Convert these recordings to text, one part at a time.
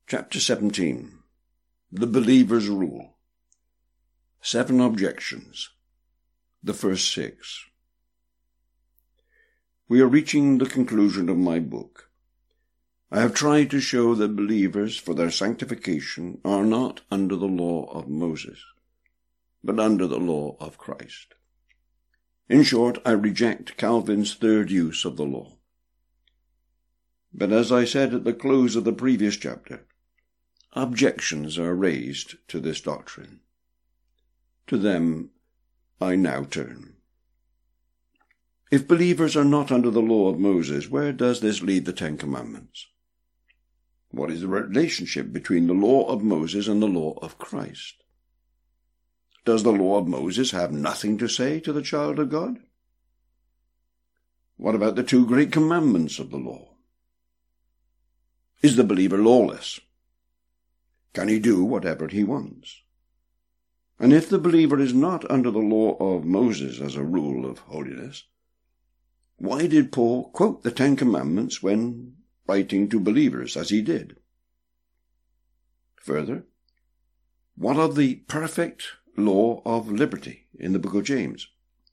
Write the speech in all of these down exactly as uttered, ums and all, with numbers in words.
Chapter seventeen. The Believer's Rule. Seven Objections. The first six. We are reaching the conclusion of my book. I have tried to show that believers, for their sanctification, are not under the law of Moses, but under the law of Christ. In short, I reject Calvin's third use of the law. But as I said at the close of the previous chapter, objections are raised to this doctrine. To them I now turn. If believers are not under the law of Moses, where does this leave the Ten Commandments? What is the relationship between the law of Moses and the law of Christ? Does the law of Moses have nothing to say to the child of God? What about the two great commandments of the law? Is the believer lawless? Can he do whatever he wants? And if the believer is not under the law of Moses as a rule of holiness, why did Paul quote the Ten Commandments when writing to believers as he did? Further, what of the perfect law of liberty in the book of James?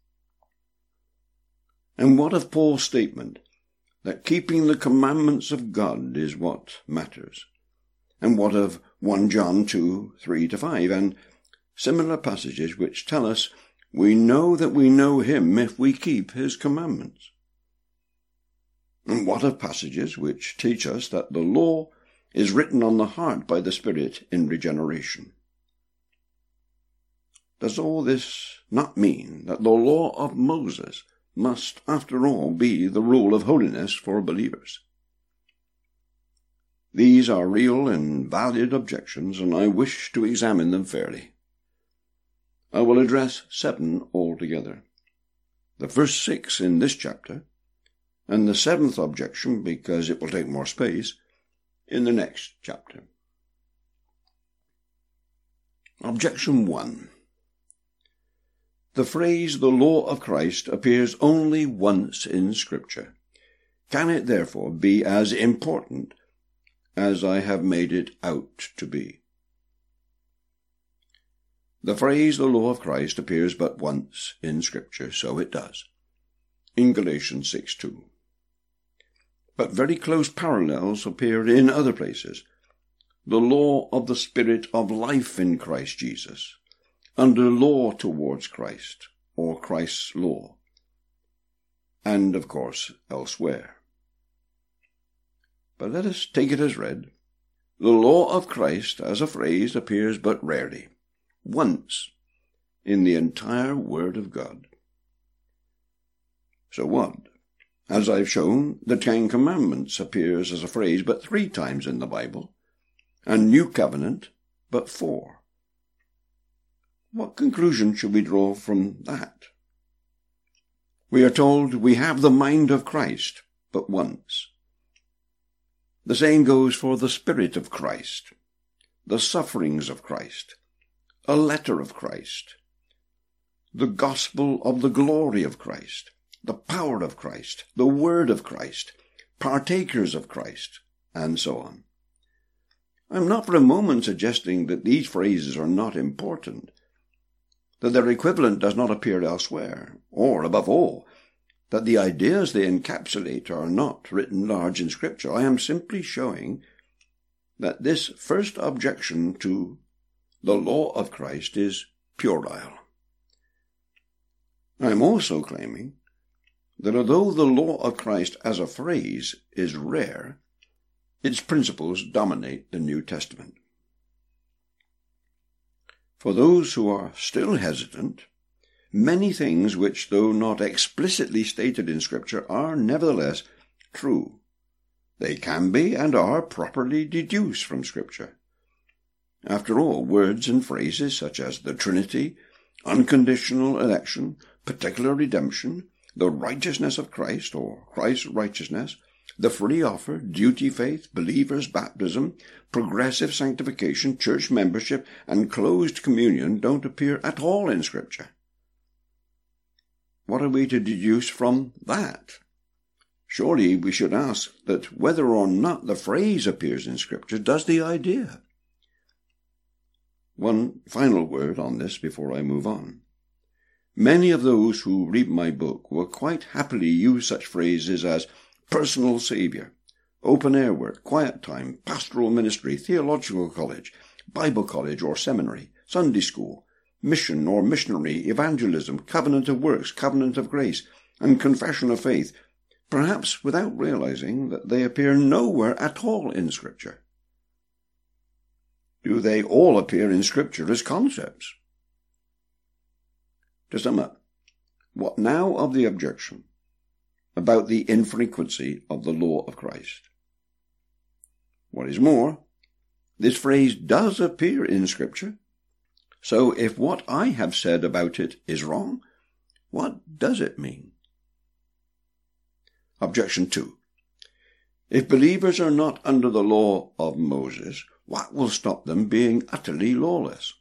And what of Paul's statement that keeping the commandments of God is what matters? And what of First John two, three to five, and similar passages which tell us we know that we know him if we keep his commandments? And what of passages which teach us that the law is written on the heart by the Spirit in regeneration? Does all this not mean that the law of Moses must, after all, be the rule of holiness for believers? These are real and valid objections, and I wish to examine them fairly. I will address seven altogether. The first six in this chapter, and the seventh objection, because it will take more space, in the next chapter. Objection one. The phrase "the law of Christ" appears only once in Scripture. Can it therefore be as important as I have made it out to be? The phrase "the law of Christ" appears but once in Scripture, so it does, in Galatians six two. But very close parallels appear in other places. The law of the Spirit of life in Christ Jesus, under law towards Christ, or Christ's law, and, of course, elsewhere. But let us take it as read. The law of Christ as a phrase appears but rarely, once, in the entire Word of God. So what? As I've shown, the Ten Commandments appears as a phrase but three times in the Bible, and New Covenant but four. What conclusion should we draw from that? We are told we have the mind of Christ but once. The same goes for the Spirit of Christ, the sufferings of Christ, a letter of Christ, the gospel of the glory of Christ, the power of Christ, the word of Christ, partakers of Christ, and so on. I am not for a moment suggesting that these phrases are not important, that their equivalent does not appear elsewhere, or, above all, that the ideas they encapsulate are not written large in Scripture. I am simply showing that this first objection to the law of Christ is puerile. I am also claiming that although the law of Christ as a phrase is rare, its principles dominate the New Testament. For those who are still hesitant, many things which, though not explicitly stated in Scripture, are nevertheless true. They can be and are properly deduced from Scripture. After all, words and phrases such as the Trinity, unconditional election, particular redemption, the righteousness of Christ, or Christ's righteousness, the free offer, duty faith, believers' baptism, progressive sanctification, church membership, and closed communion don't appear at all in Scripture. What are we to deduce from that? surely we should ask that whether or not the phrase appears in Scripture, does the idea? One final word on this before I move on. Many of those who read my book will quite happily use such phrases as personal saviour, open-air work, quiet time, pastoral ministry, theological college, Bible college or seminary, Sunday school, mission or missionary, evangelism, covenant of works, covenant of grace, and confession of faith, perhaps without realizing that they appear nowhere at all in Scripture. Do they all appear in Scripture as concepts? To sum up, what now of the objection about the infrequency of the law of Christ? What is more, this phrase does appear in Scripture, so if what I have said about it is wrong, what does it mean? Objection two. If believers are not under the law of Moses, what will stop them being utterly lawless?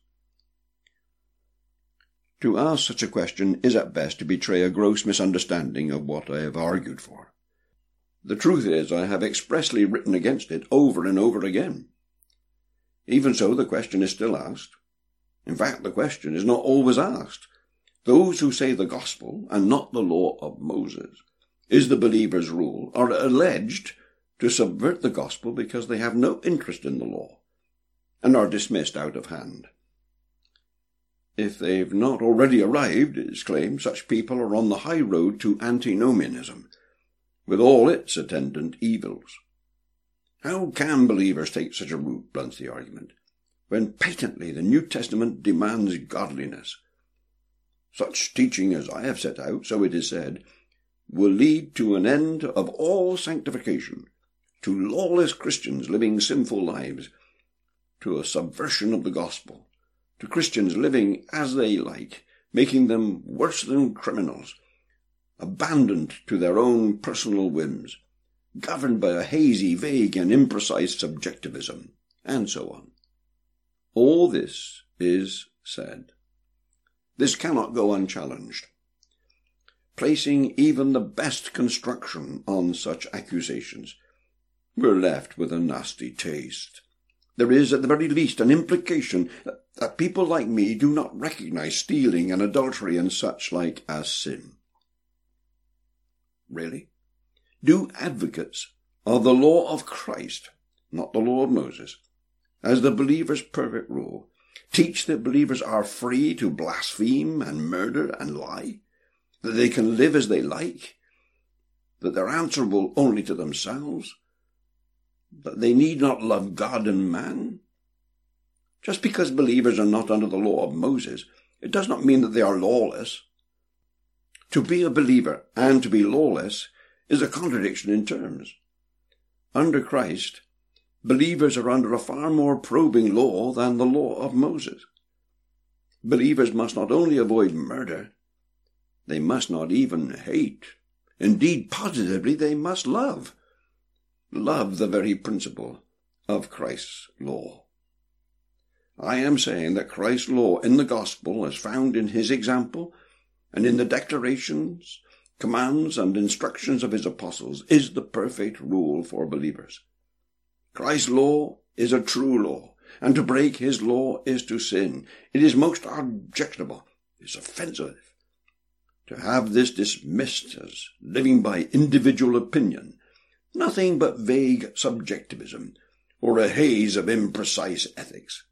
To ask such a question is at best to betray a gross misunderstanding of what I have argued for. The truth is, I have expressly written against it over and over again. Even so, the question is still asked. In fact, the question is not always asked. Those who say the gospel, and not the law of Moses, is the believer's rule, are alleged to subvert the gospel because they have no interest in the law, and are dismissed out of hand. If they've not already arrived, it is claimed, such people are on the high road to antinomianism, with all its attendant evils. How can believers take such a route, blunts the argument, when patently the New Testament demands godliness? Such teaching as I have set out, so it is said, will lead to an end of all sanctification, to lawless Christians living sinful lives, to a subversion of the gospel, to Christians living as they like, making them worse than criminals, abandoned to their own personal whims, governed by a hazy, vague, and imprecise subjectivism, and so on. All this is said. This cannot go unchallenged. Placing even the best construction on such accusations, we're left with a nasty taste. There is, at the very least, an implication that, that people like me do not recognize stealing and adultery and such like as sin. Really? Do advocates of the law of Christ, not the law of Moses, as the believer's perfect rule, teach that believers are free to blaspheme and murder and lie, that they can live as they like, that they're answerable only to themselves, that they need not love God and man? Just because believers are not under the law of Moses, it does not mean that they are lawless. To be a believer and to be lawless is a contradiction in terms. Under Christ, believers are under a far more probing law than the law of Moses. Believers must not only avoid murder, they must not even hate. Indeed, positively, they must love. Love the very principle of Christ's law. I am saying that Christ's law in the gospel, as found in his example, and in the declarations, commands, and instructions of his apostles, is the perfect rule for believers. Christ's law is a true law, and to break his law is to sin. It is most objectionable, it is offensive, to have this dismissed as living by individual opinion, nothing but vague subjectivism, or a haze of imprecise ethics.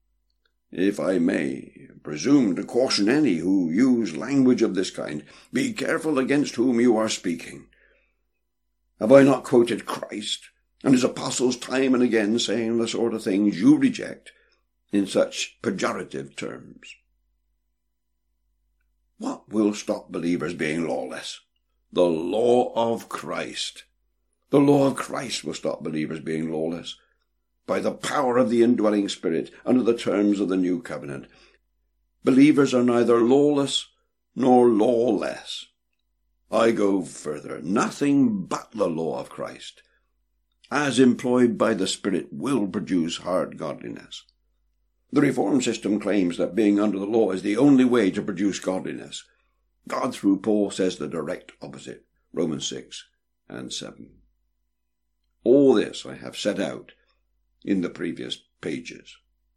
If I may presume to caution any who use language of this kind, be careful against whom you are speaking. Have I not quoted Christ and his apostles time and again saying the sort of things you reject in such pejorative terms? What will stop believers being lawless? The law of Christ. The law of Christ will stop believers being lawless. By the power of the indwelling Spirit, under the terms of the new covenant, believers are neither lawless nor lawless. I go further. Nothing but the law of Christ, as employed by the Spirit, will produce hard godliness. The Reformed system claims that being under the law is the only way to produce godliness. God, through Paul, says the direct opposite, Romans six and seven. All this I have set out in the previous pages.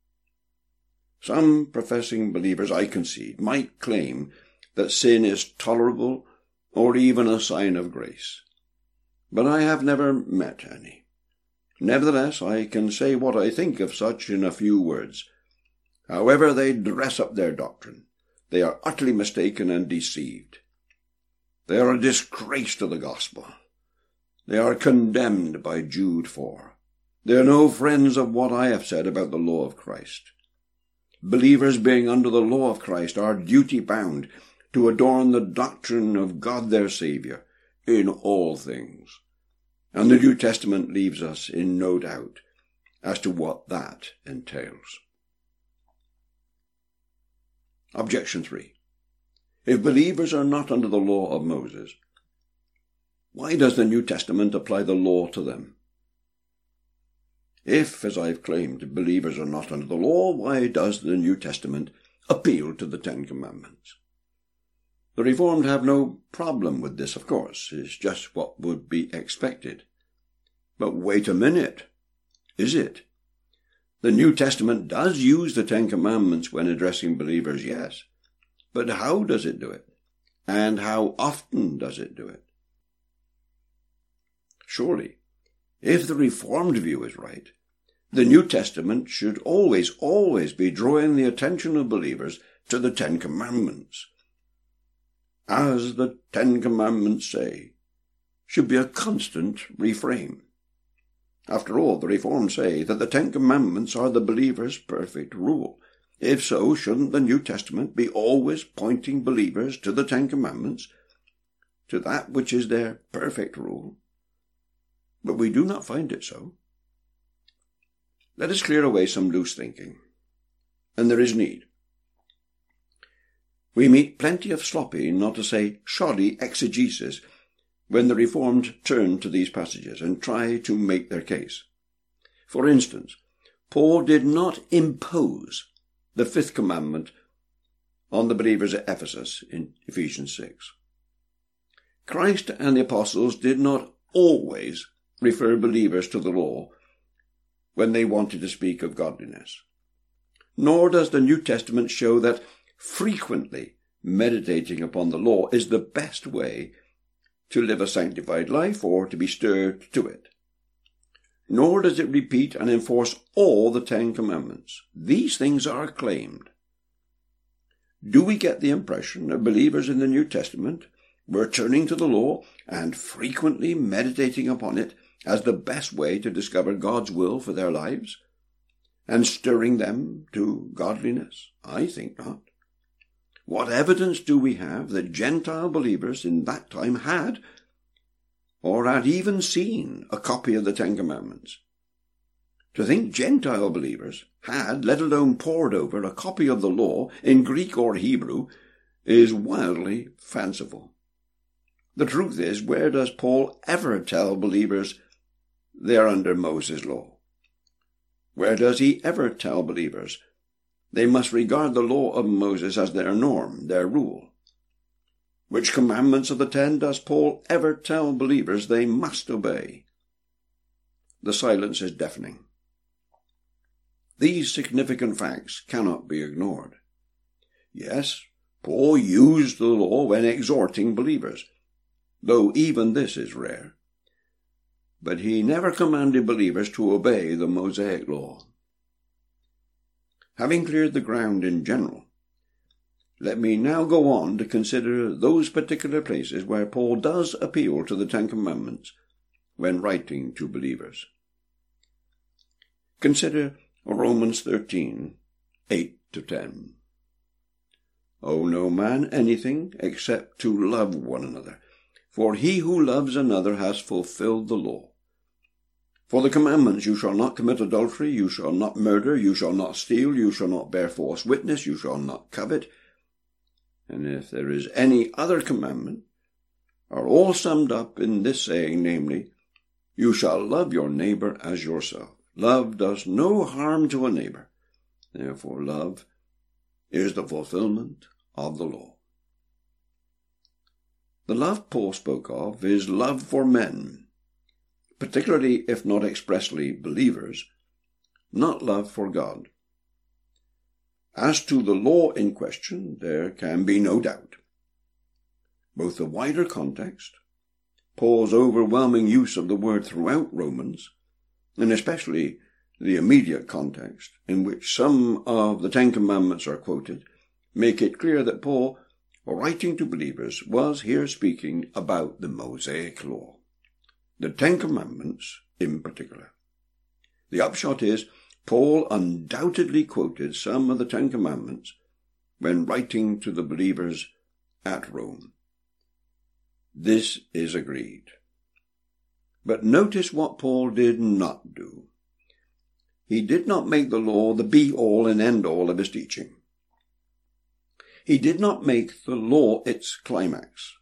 Some professing believers, I concede, might claim that sin is tolerable or even a sign of grace, but I have never met any. Nevertheless, I can say what I think of such in a few words. However they dress up their doctrine, they are utterly mistaken and deceived. They are a disgrace to the gospel. They are condemned by Jude four. They are no friends of what I have said about the law of Christ. Believers being under the law of Christ are duty-bound to adorn the doctrine of God their Saviour in all things. And the New Testament leaves us in no doubt as to what that entails. Objection three. If believers are not under the law of Moses, why does the New Testament apply the law to them? If, as I've claimed, believers are not under the law, why does the New Testament appeal to the Ten Commandments? The Reformed have no problem with this, of course. It's just what would be expected. But wait a minute. Is it? The New Testament does use the Ten Commandments when addressing believers, yes. But how does it do it? And how often does it do it? Surely, if the Reformed view is right, the New Testament should always, always be drawing the attention of believers to the Ten Commandments. As the Ten Commandments say, should be a constant refrain. After all, the Reformed say that the Ten Commandments are the believer's perfect rule. If so, shouldn't the New Testament be always pointing believers to the Ten Commandments, to that which is their perfect rule? But we do not find it so. Let us clear away some loose thinking, and there is need. We meet plenty of sloppy, not to say shoddy, exegesis when the Reformed turn to these passages and try to make their case. For instance, Paul did not impose the fifth commandment on the believers at Ephesus in Ephesians six. Christ and the apostles did not always refer believers to the law when they wanted to speak of godliness. Nor does the New Testament show that frequently meditating upon the law is the best way to live a sanctified life or to be stirred to it. Nor does it repeat and enforce all the Ten Commandments. These things are claimed. Do we get the impression that believers in the New Testament were turning to the law and frequently meditating upon it as the best way to discover God's will for their lives, and stirring them to godliness? I think not. What evidence do we have that Gentile believers in that time had, or had even seen, a copy of the Ten Commandments? To think Gentile believers had, let alone pored over, a copy of the law in Greek or Hebrew is wildly fanciful. The truth is, where does Paul ever tell believers they are under Moses' law? Where does he ever tell believers they must regard the law of Moses as their norm, their rule? Which commandments of the ten does Paul ever tell believers they must obey? The silence is deafening. These significant facts cannot be ignored. Yes, Paul used the law when exhorting believers, though even this is rare. But he never commanded believers to obey the Mosaic law. Having cleared the ground in general, let me now go on to consider those particular places where Paul does appeal to the Ten Commandments when writing to believers. Consider Romans thirteen, eight to ten. Owe no man anything except to love one another, for he who loves another has fulfilled the law. For the commandments, you shall not commit adultery, you shall not murder, you shall not steal, you shall not bear false witness, you shall not covet, and if there is any other commandment, are all summed up in this saying, namely, you shall love your neighbor as yourself. Love does no harm to a neighbor. Therefore, love is the fulfillment of the law. The love Paul spoke of is love for men, particularly if not expressly believers, not love for God. As to the law in question, there can be no doubt. Both the wider context, Paul's overwhelming use of the word throughout Romans, and especially the immediate context in which some of the Ten Commandments are quoted, make it clear that Paul, writing to believers, was here speaking about the Mosaic law, the Ten Commandments in particular. The upshot is, Paul undoubtedly quoted some of the Ten Commandments when writing to the believers at Rome. This is agreed. But notice what Paul did not do. He did not make the law the be-all and end-all of his teaching. He did not make the law its climax.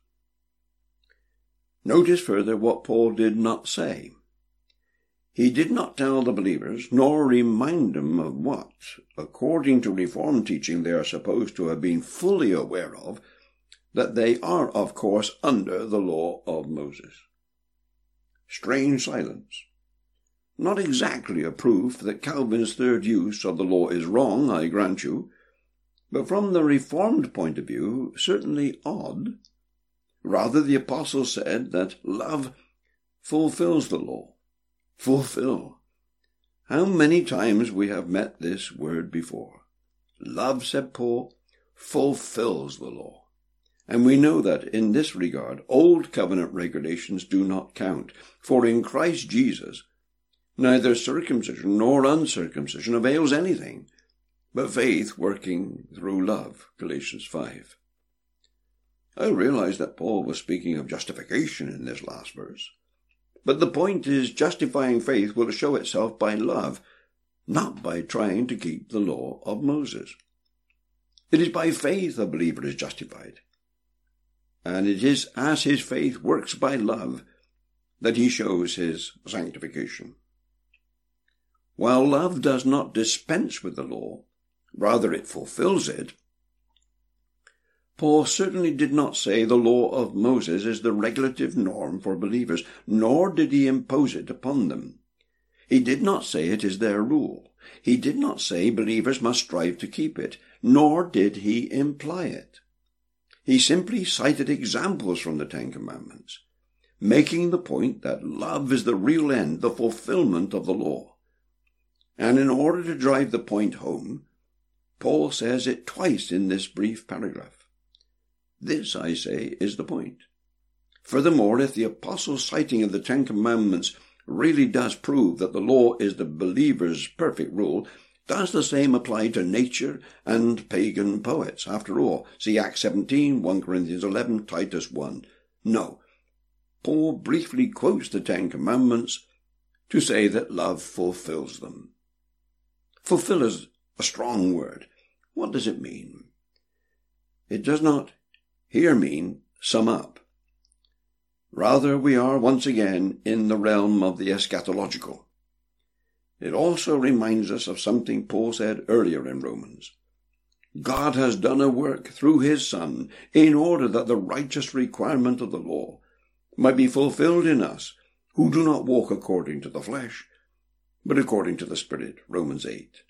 Notice further what Paul did not say. He did not tell the believers, nor remind them of what, according to Reformed teaching, they are supposed to have been fully aware of, that they are, of course, under the law of Moses. Strange silence. Not exactly a proof that Calvin's third use of the law is wrong, I grant you, but from the Reformed point of view, certainly odd. Rather, the apostle said that love fulfills the law. Fulfill. How many times we have met this word before. Love, said Paul, fulfills the law. And we know that in this regard, old covenant regulations do not count. For in Christ Jesus, neither circumcision nor uncircumcision avails anything, but faith working through love. Galatians five. I realize that Paul was speaking of justification in this last verse. But the point is, justifying faith will show itself by love, not by trying to keep the law of Moses. It is by faith a believer is justified. And it is as his faith works by love that he shows his sanctification. While love does not dispense with the law, rather it fulfills it, Paul certainly did not say the law of Moses is the regulative norm for believers, nor did he impose it upon them. He did not say it is their rule. He did not say believers must strive to keep it, nor did he imply it. He simply cited examples from the Ten Commandments, making the point that love is the real end, the fulfillment of the law. And in order to drive the point home, Paul says it twice in this brief paragraph. This, I say, is the point. Furthermore, if the apostle's citing of the Ten Commandments really does prove that the law is the believer's perfect rule, does the same apply to nature and pagan poets? After all, see Acts seventeen, First Corinthians eleven, Titus one. No. Paul briefly quotes the Ten Commandments to say that love fulfills them. Fulfill is a strong word. What does it mean? It does not here mean sum up. Rather, we are once again in the realm of the eschatological. It also reminds us of something Paul said earlier in Romans. God has done a work through his Son in order that the righteous requirement of the law might be fulfilled in us, who do not walk according to the flesh, but according to the Spirit. Romans eight.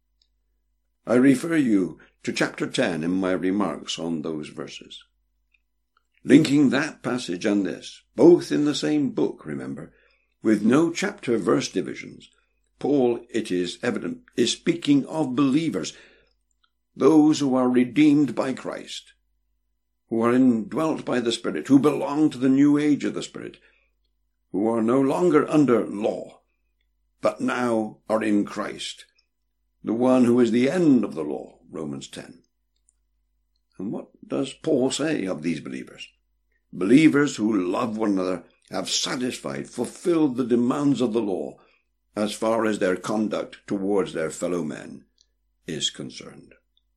I refer you to chapter ten in my remarks on those verses. Linking that passage and this, both in the same book, remember, with no chapter-verse divisions, Paul, it is evident, is speaking of believers, those who are redeemed by Christ, who are indwelt by the Spirit, who belong to the new age of the Spirit, who are no longer under law, but now are in Christ, the one who is the end of the law, Romans ten. And what does Paul say of these believers? Believers who love one another have satisfied, fulfilled the demands of the law as far as their conduct towards their fellow men is concerned.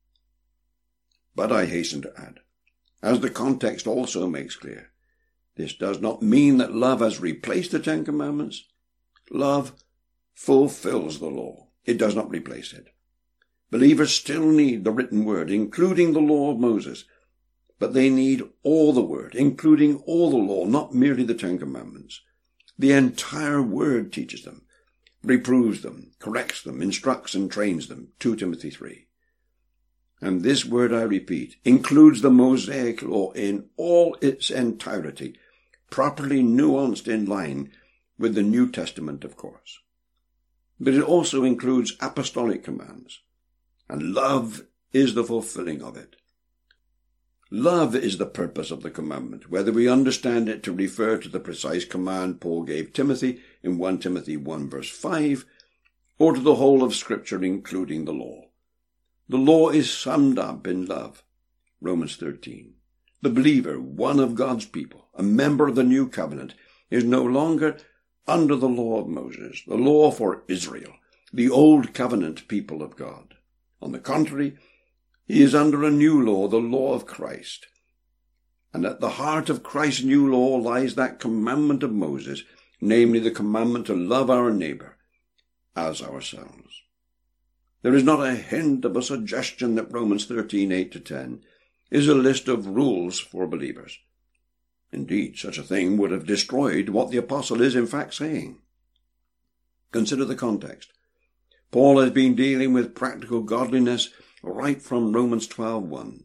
But I hasten to add, as the context also makes clear, this does not mean that love has replaced the Ten Commandments. Love fulfills the law. It does not replace it. Believers still need the written word, including the law of Moses, but they need all the Word, including all the law, not merely the Ten Commandments. The entire Word teaches them, reproves them, corrects them, instructs and trains them. Second Timothy three. And this word, I repeat, includes the Mosaic law in all its entirety, properly nuanced in line with the New Testament, of course. But it also includes apostolic commands, and love is the fulfilling of it. Love is the purpose of the commandment, whether we understand it to refer to the precise command Paul gave Timothy in First Timothy one verse five, or to the whole of Scripture, including the law. The law is summed up in love, Romans thirteen. The believer, one of God's people, a member of the new covenant, is no longer under the law of Moses, the law for Israel, the old covenant people of God. On the contrary, he is under a new law, the law of Christ. And at the heart of Christ's new law lies that commandment of Moses, namely the commandment to love our neighbor as ourselves. There is not a hint of a suggestion that Romans thirteen, eight to ten is a list of rules for believers. Indeed, such a thing would have destroyed what the apostle is in fact saying. Consider the context. Paul has been dealing with practical godliness right from Romans twelve one.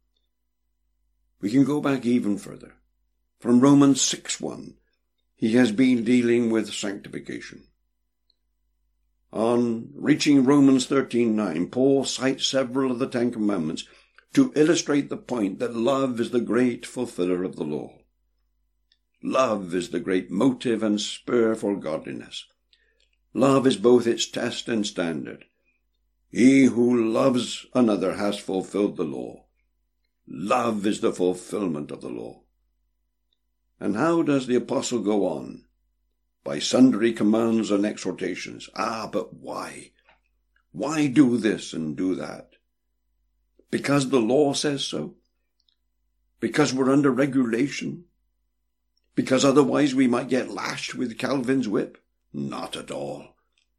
We can go back even further. From Romans six one, he has been dealing with sanctification. On reaching Romans thirteen nine, Paul cites several of the Ten Commandments to illustrate the point that love is the great fulfiller of the law. Love is the great motive and spur for godliness. Love is both its test and standard. He who loves another has fulfilled the law. Love is the fulfillment of the law. And how does the apostle go on? By sundry commands and exhortations. Ah, but why? Why do this and do that? Because the law says so? Because we're under regulation? Because otherwise we might get lashed with Calvin's whip? Not at all.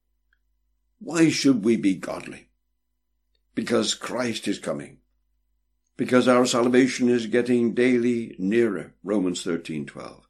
Why should we be godly? Because Christ is coming. Because our salvation is getting daily nearer, Romans thirteen twelve.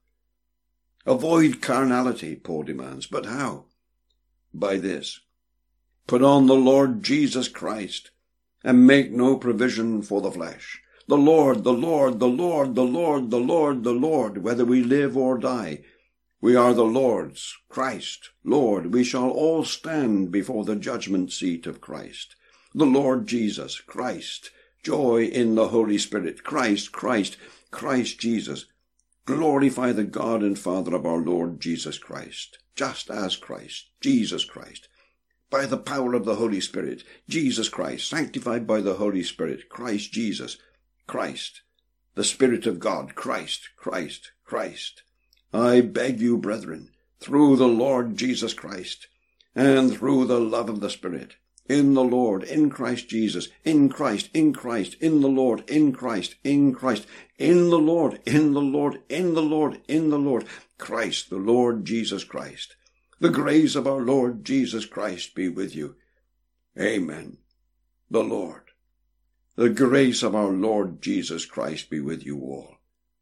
Avoid carnality, Paul demands. But how? By this. Put on the Lord Jesus Christ, and make no provision for the flesh. The Lord, the Lord, the Lord, the Lord, the Lord, the Lord, whether we live or die. We are the Lord's, Christ, Lord. We shall all stand before the judgment seat of Christ. The Lord Jesus, Christ. Joy in the Holy Spirit. Christ, Christ, Christ Jesus. Glorify the God and Father of our Lord Jesus Christ, just as Christ, Jesus Christ. By the power of the Holy Spirit, Jesus Christ, sanctified by the Holy Spirit, Christ Jesus, Christ, the Spirit of God, Christ, Christ, Christ. I beg you, brethren, through the Lord Jesus Christ, and through the love of the Spirit, in the Lord, in Christ Jesus, in Christ, in Christ, in the Lord, in Christ, in Christ, in the Lord, in the Lord, in the Lord, in the Lord, Christ, the Lord Jesus Christ. The grace of our Lord Jesus Christ be with you. Amen. The Lord. The grace of our Lord Jesus Christ be with you all.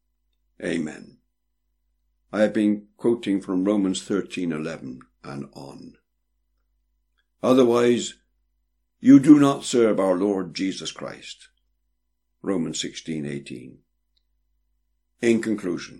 Amen. I have been quoting from Romans thirteen eleven and on. Otherwise, you do not serve our Lord Jesus Christ. Romans sixteen eighteen. In conclusion,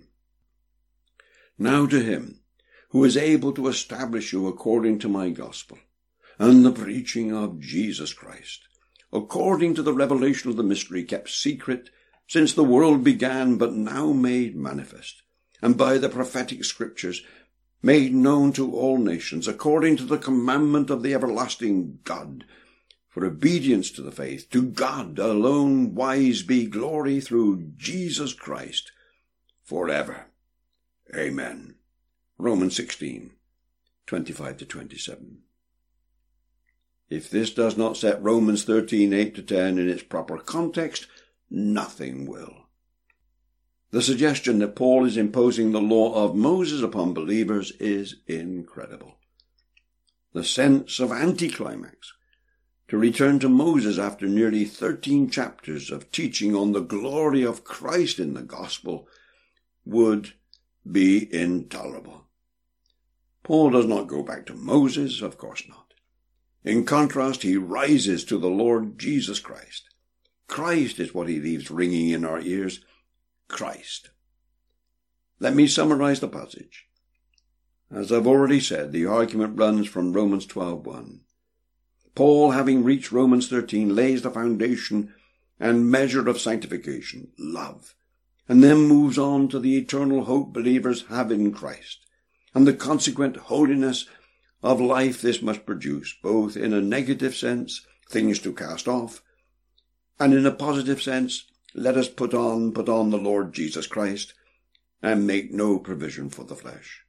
now to him who is able to establish you according to my gospel and the preaching of Jesus Christ, according to the revelation of the mystery kept secret since the world began, but now made manifest, and by the prophetic scriptures made known to all nations, according to the commandment of the everlasting God, for obedience to the faith, to God alone wise be glory through Jesus Christ, forever. Amen. Romans sixteen, twenty-five to twenty-seven. If this does not set Romans thirteen, eight to ten in its proper context, nothing will. The suggestion that Paul is imposing the law of Moses upon believers is incredible. The sense of anticlimax To return to Moses after nearly thirteen chapters of teaching on the glory of Christ in the gospel would be intolerable. Paul does not go back to Moses, of course not. In contrast, he rises to the Lord Jesus Christ. Christ is what he leaves ringing in our ears. Christ. Let me summarize the passage. As I've already said, the argument runs from Romans twelve one. Paul, having reached Romans thirteen, lays the foundation and measure of sanctification, love, and then moves on to the eternal hope believers have in Christ, and the consequent holiness of life this must produce, both in a negative sense, things to cast off, and in a positive sense, let us put on, put on the Lord Jesus Christ, and make no provision for the flesh.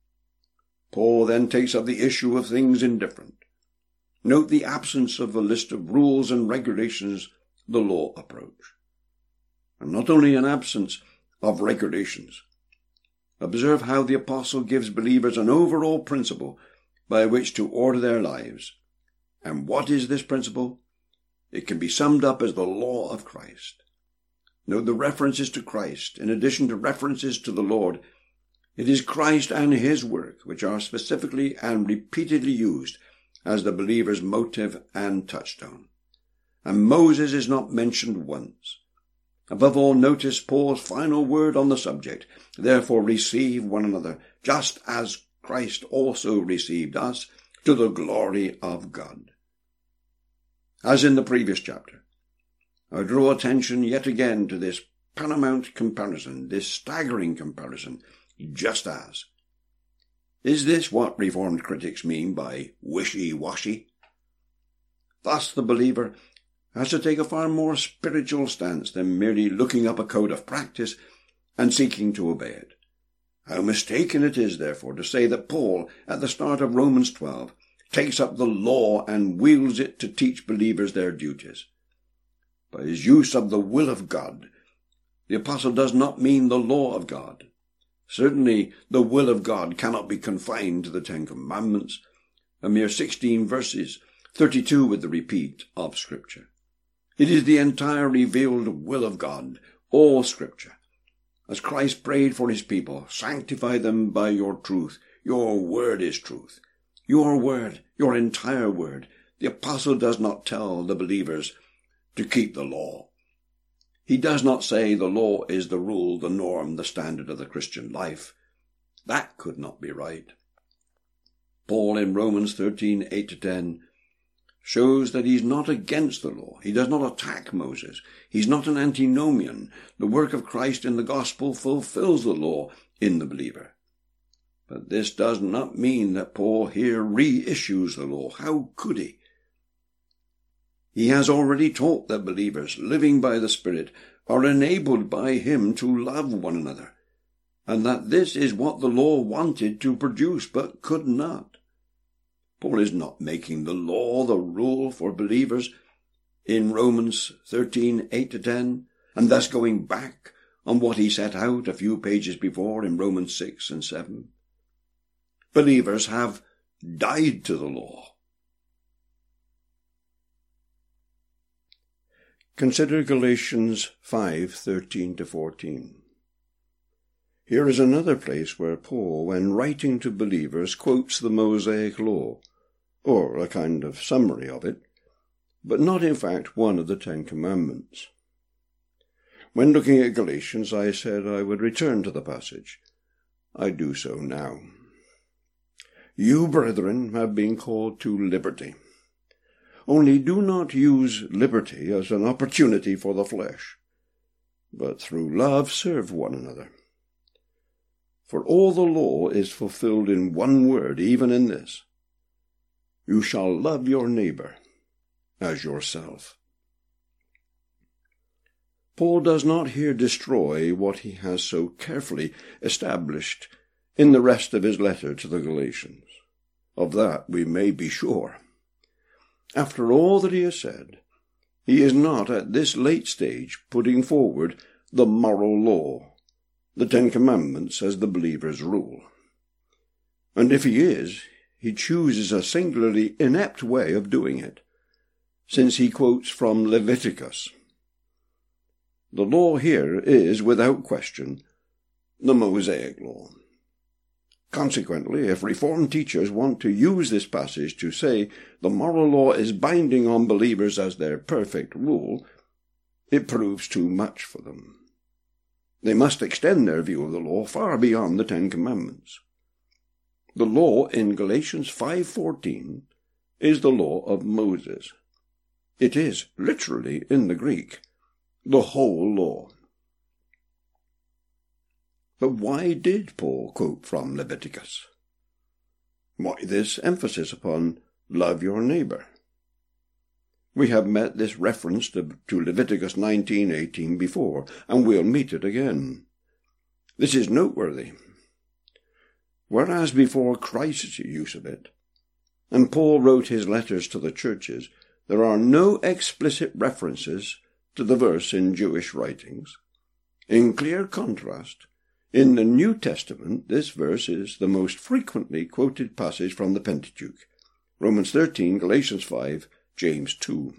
Paul then takes up the issue of things indifferent. Note the absence of a list of rules and regulations, the law approach. And not only an absence of regulations. Observe how the apostle gives believers an overall principle by which to order their lives. And what is this principle? It can be summed up as the law of Christ. Note the references to Christ, in addition to references to the Lord. It is Christ and his work which are specifically and repeatedly used as the believer's motive and touchstone. And Moses is not mentioned once. Above all, notice Paul's final word on the subject. Therefore receive one another, just as Christ also received us, to the glory of God. As in the previous chapter, I draw attention yet again to this paramount comparison, this staggering comparison, just as. Is this what Reformed critics mean by wishy-washy? Thus the believer has to take a far more spiritual stance than merely looking up a code of practice and seeking to obey it. How mistaken it is, therefore, to say that Paul, at the start of Romans twelve, takes up the law and wields it to teach believers their duties. By his use of the will of God, the apostle does not mean the law of God. Certainly, the will of God cannot be confined to the Ten Commandments, a mere sixteen verses, thirty-two with the repeat of Scripture. It is the entire revealed will of God, all Scripture. As Christ prayed for his people, sanctify them by your truth. Your word is truth. Your word, your entire word. The apostle does not tell the believers to keep the law. He does not say the law is the rule, the norm, the standard of the Christian life. That could not be right. Paul in Romans thirteen, eight to ten shows that he's not against the law. He does not attack Moses. He's not an antinomian. The work of Christ in the gospel fulfills the law in the believer. But this does not mean that Paul here reissues the law. How could he? He has already taught that believers, living by the Spirit, are enabled by him to love one another, and that this is what the law wanted to produce, but could not. Paul is not making the law the rule for believers in Romans thirteen, eight to ten, and thus going back on what he set out a few pages before in Romans six and seven. Believers have died to the law. Consider Galatians five, thirteen to fourteen. Here is another place where Paul, when writing to believers, quotes the Mosaic law, or a kind of summary of it, but not in fact one of the Ten Commandments. When looking at Galatians, I said I would return to the passage. I do so now. You, brethren, have been called to liberty. Only do not use liberty as an opportunity for the flesh, but through love serve one another. For all the law is fulfilled in one word, even in this: you shall love your neighbor as yourself. Paul does not here destroy what he has so carefully established in the rest of his letter to the Galatians. Of that we may be sure. After all that he has said, he is not at this late stage putting forward the moral law, the Ten Commandments, as the believer's rule. And if he is, he chooses a singularly inept way of doing it. since he quotes from Leviticus. The law here is, without question, the Mosaic law. Consequently, if Reformed teachers want to use this passage to say the moral law is binding on believers as their perfect rule, it proves too much for them. They must extend their view of the law far beyond the Ten Commandments. The law in Galatians five fourteen is the law of Moses. It is, literally in the Greek, the whole law. But why did Paul quote from Leviticus? Why this emphasis upon love your neighbour? We have met this reference to, to Leviticus nineteen eighteen before, and we'll meet it again. This is noteworthy. Whereas before Christ's use of it, and Paul wrote his letters to the churches, there are no explicit references to the verse in Jewish writings. In clear contrast, in the New Testament, this verse is the most frequently quoted passage from the Pentateuch: Romans thirteen, Galatians five, James two.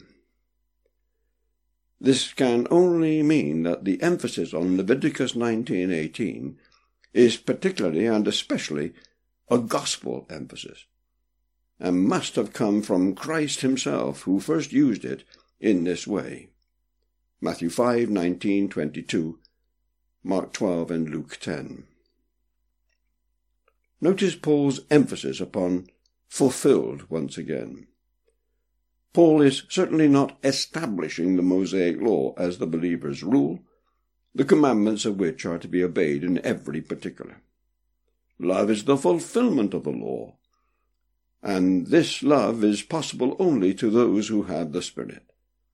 This can only mean that the emphasis on Leviticus nineteen eighteen is particularly and especially a gospel emphasis, and must have come from Christ himself, who first used it in this way. Matthew five, nineteen, twenty-two, Mark twelve, and Luke ten. Notice Paul's emphasis upon fulfilled once again. Paul is certainly not establishing the Mosaic law as the believer's rule, the commandments of which are to be obeyed in every particular. Love is the fulfillment of the law, and this love is possible only to those who have the Spirit.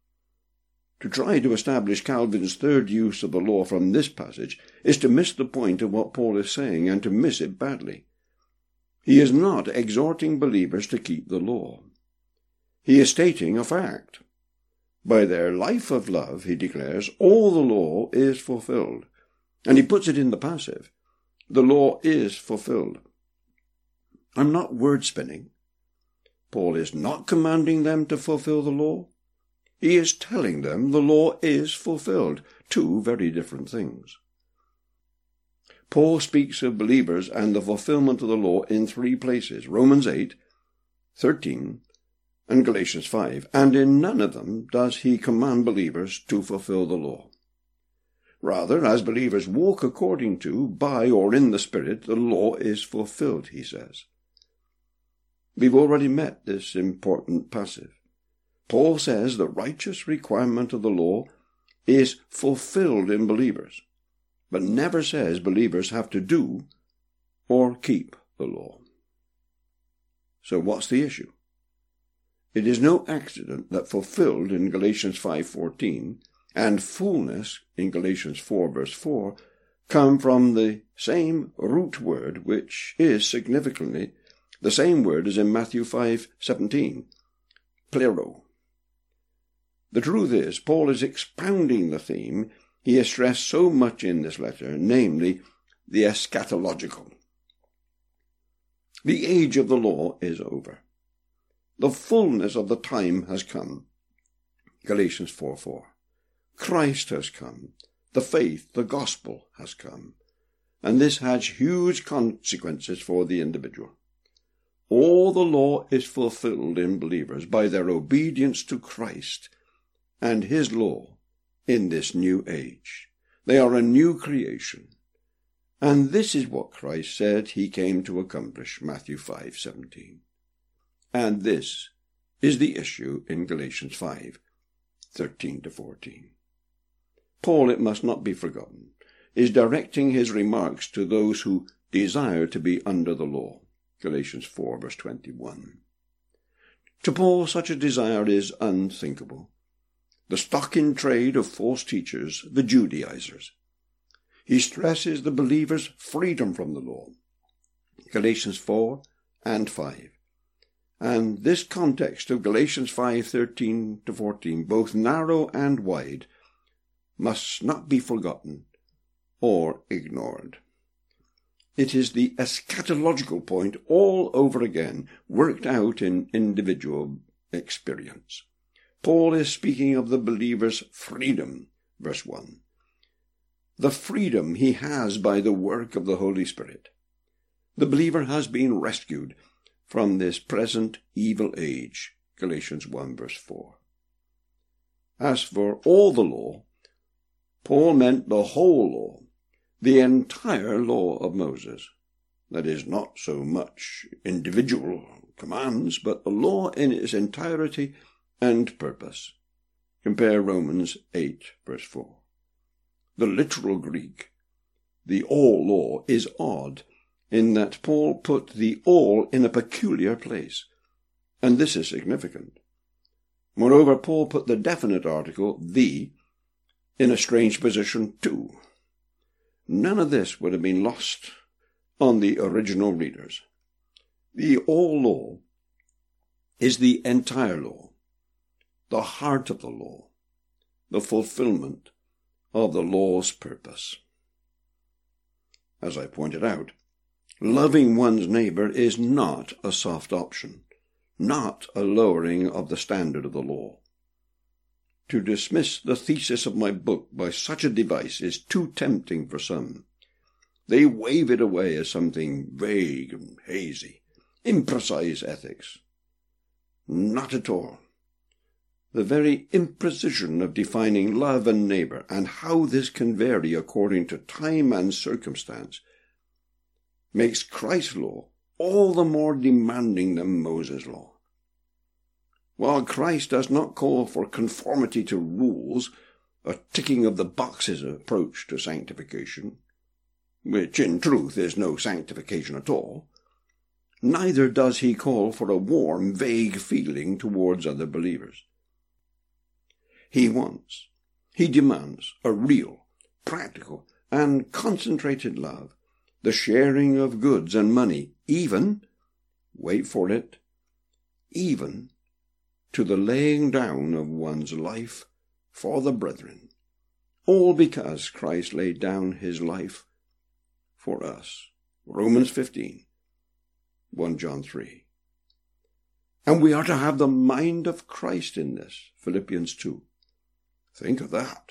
To try to establish Calvin's third use of the law from this passage is to miss the point of what Paul is saying, and to miss it badly. He is not exhorting believers to keep the law. He is stating a fact. By their life of love, he declares, all the law is fulfilled. And he puts it in the passive. The law is fulfilled. I'm not word-spinning. Paul is not commanding them to fulfill the law. He is telling them the law is fulfilled, two very different things. Paul speaks of believers and the fulfillment of the law in three places: Romans eight, thirteen, and Galatians five, and in none of them does he command believers to fulfill the law. Rather, as believers walk according to, by, or in the Spirit, the law is fulfilled, he says. We've already met this important passive. Paul says the righteous requirement of the law is fulfilled in believers, but never says believers have to do or keep the law. So what's the issue? It is no accident that fulfilled in Galatians five fourteen and fullness in Galatians four verse four come from the same root word, which is significantly the same word as in Matthew five seventeen, plero. The truth is, Paul is expounding the theme he has stressed so much in this letter, namely the eschatological. The age of the law is over. The fullness of the time has come. Galatians four four. Christ has come. The faith, the gospel has come. And this has huge consequences for the individual. All the law is fulfilled in believers by their obedience to Christ and his law in this new age. They are a new creation. And this is what Christ said he came to accomplish, Matthew five seventeen. And this is the issue in Galatians five thirteen to fourteen. Paul, it must not be forgotten, is directing his remarks to those who desire to be under the law, Galatians four verse twenty-one. To Paul, such a desire is unthinkable. The stock in trade of false teachers, the Judaizers. He stresses the believer's freedom from the law, Galatians four and five. And this context of Galatians five thirteen to fourteen, both narrow and wide, must not be forgotten or ignored. It is the eschatological point all over again, worked out in individual experience. Paul is speaking of the believer's freedom, verse one. The freedom he has by the work of the Holy Spirit. The believer has been rescued from this present evil age, Galatians one, verse four. As for all the law, Paul meant the whole law, the entire law of Moses. That is, not so much individual commands, but the law in its entirety and purpose. Compare Romans eight, verse four. The literal Greek, the all law, is odd in that Paul put the all in a peculiar place, and this is significant. Moreover, Paul put the definite article, the, in a strange position too. None of this would have been lost on the original readers. The all law is the entire law, the heart of the law, the fulfillment of the law's purpose. As I pointed out, loving one's neighbour is not a soft option, not a lowering of the standard of the law. To dismiss the thesis of my book by such a device is too tempting for some. They wave it away as something vague and hazy, imprecise ethics. Not at all. The very imprecision of defining love and neighbour, and how this can vary according to time and circumstance, makes Christ's law all the more demanding than Moses' law. While Christ does not call for conformity to rules, a ticking of the boxes approach to sanctification, which in truth is no sanctification at all, neither does he call for a warm, vague feeling towards other believers. He wants, he demands a real, practical, and concentrated love, the sharing of goods and money, even, wait for it, even to the laying down of one's life for the brethren, all because Christ laid down his life for us. Romans fifteen, First John three. And we are to have the mind of Christ in this, Philippians two. Think of that.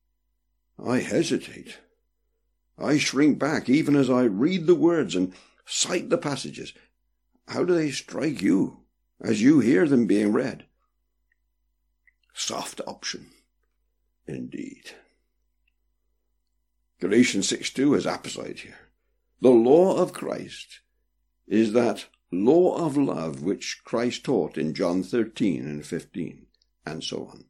I hesitate. I shrink back even as I read the words and cite the passages. How do they strike you as you hear them being read? Soft option, indeed. Galatians six two is apposite here. The law of Christ is that law of love which Christ taught in John thirteen and fifteen, and so on.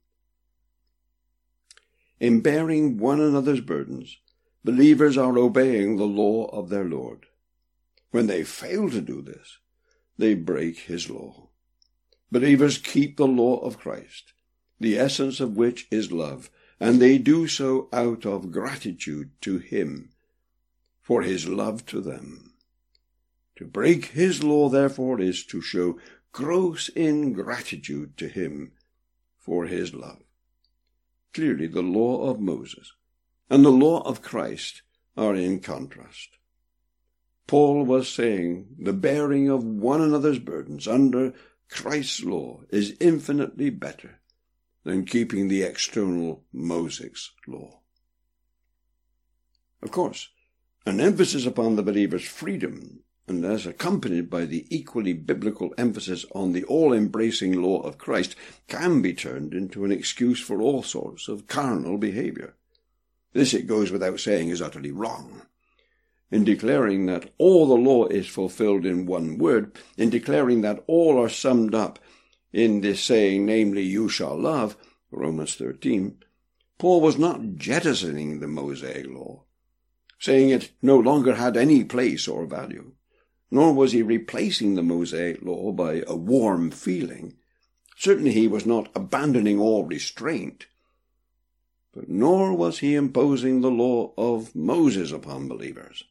In bearing one another's burdens, believers are obeying the law of their Lord. When they fail to do this, they break his law. Believers keep the law of Christ, the essence of which is love, and they do so out of gratitude to him for his love to them. To break his law, therefore, is to show gross ingratitude to him for his love. Clearly, the law of Moses and the law of Christ are in contrast. Paul was saying the bearing of one another's burdens under Christ's law is infinitely better than keeping the external Mosaic law. Of course, an emphasis upon the believer's freedom, and as accompanied by the equally biblical emphasis on the all-embracing law of Christ, can be turned into an excuse for all sorts of carnal behavior. This, it goes without saying, is utterly wrong. In declaring that all the law is fulfilled in one word, in declaring that all are summed up in this saying, namely, you shall love, Romans thirteen, Paul was not jettisoning the Mosaic law, saying it no longer had any place or value, nor was he replacing the Mosaic law by a warm feeling. Certainly he was not abandoning all restraint, but nor was he imposing the law of Moses upon believers.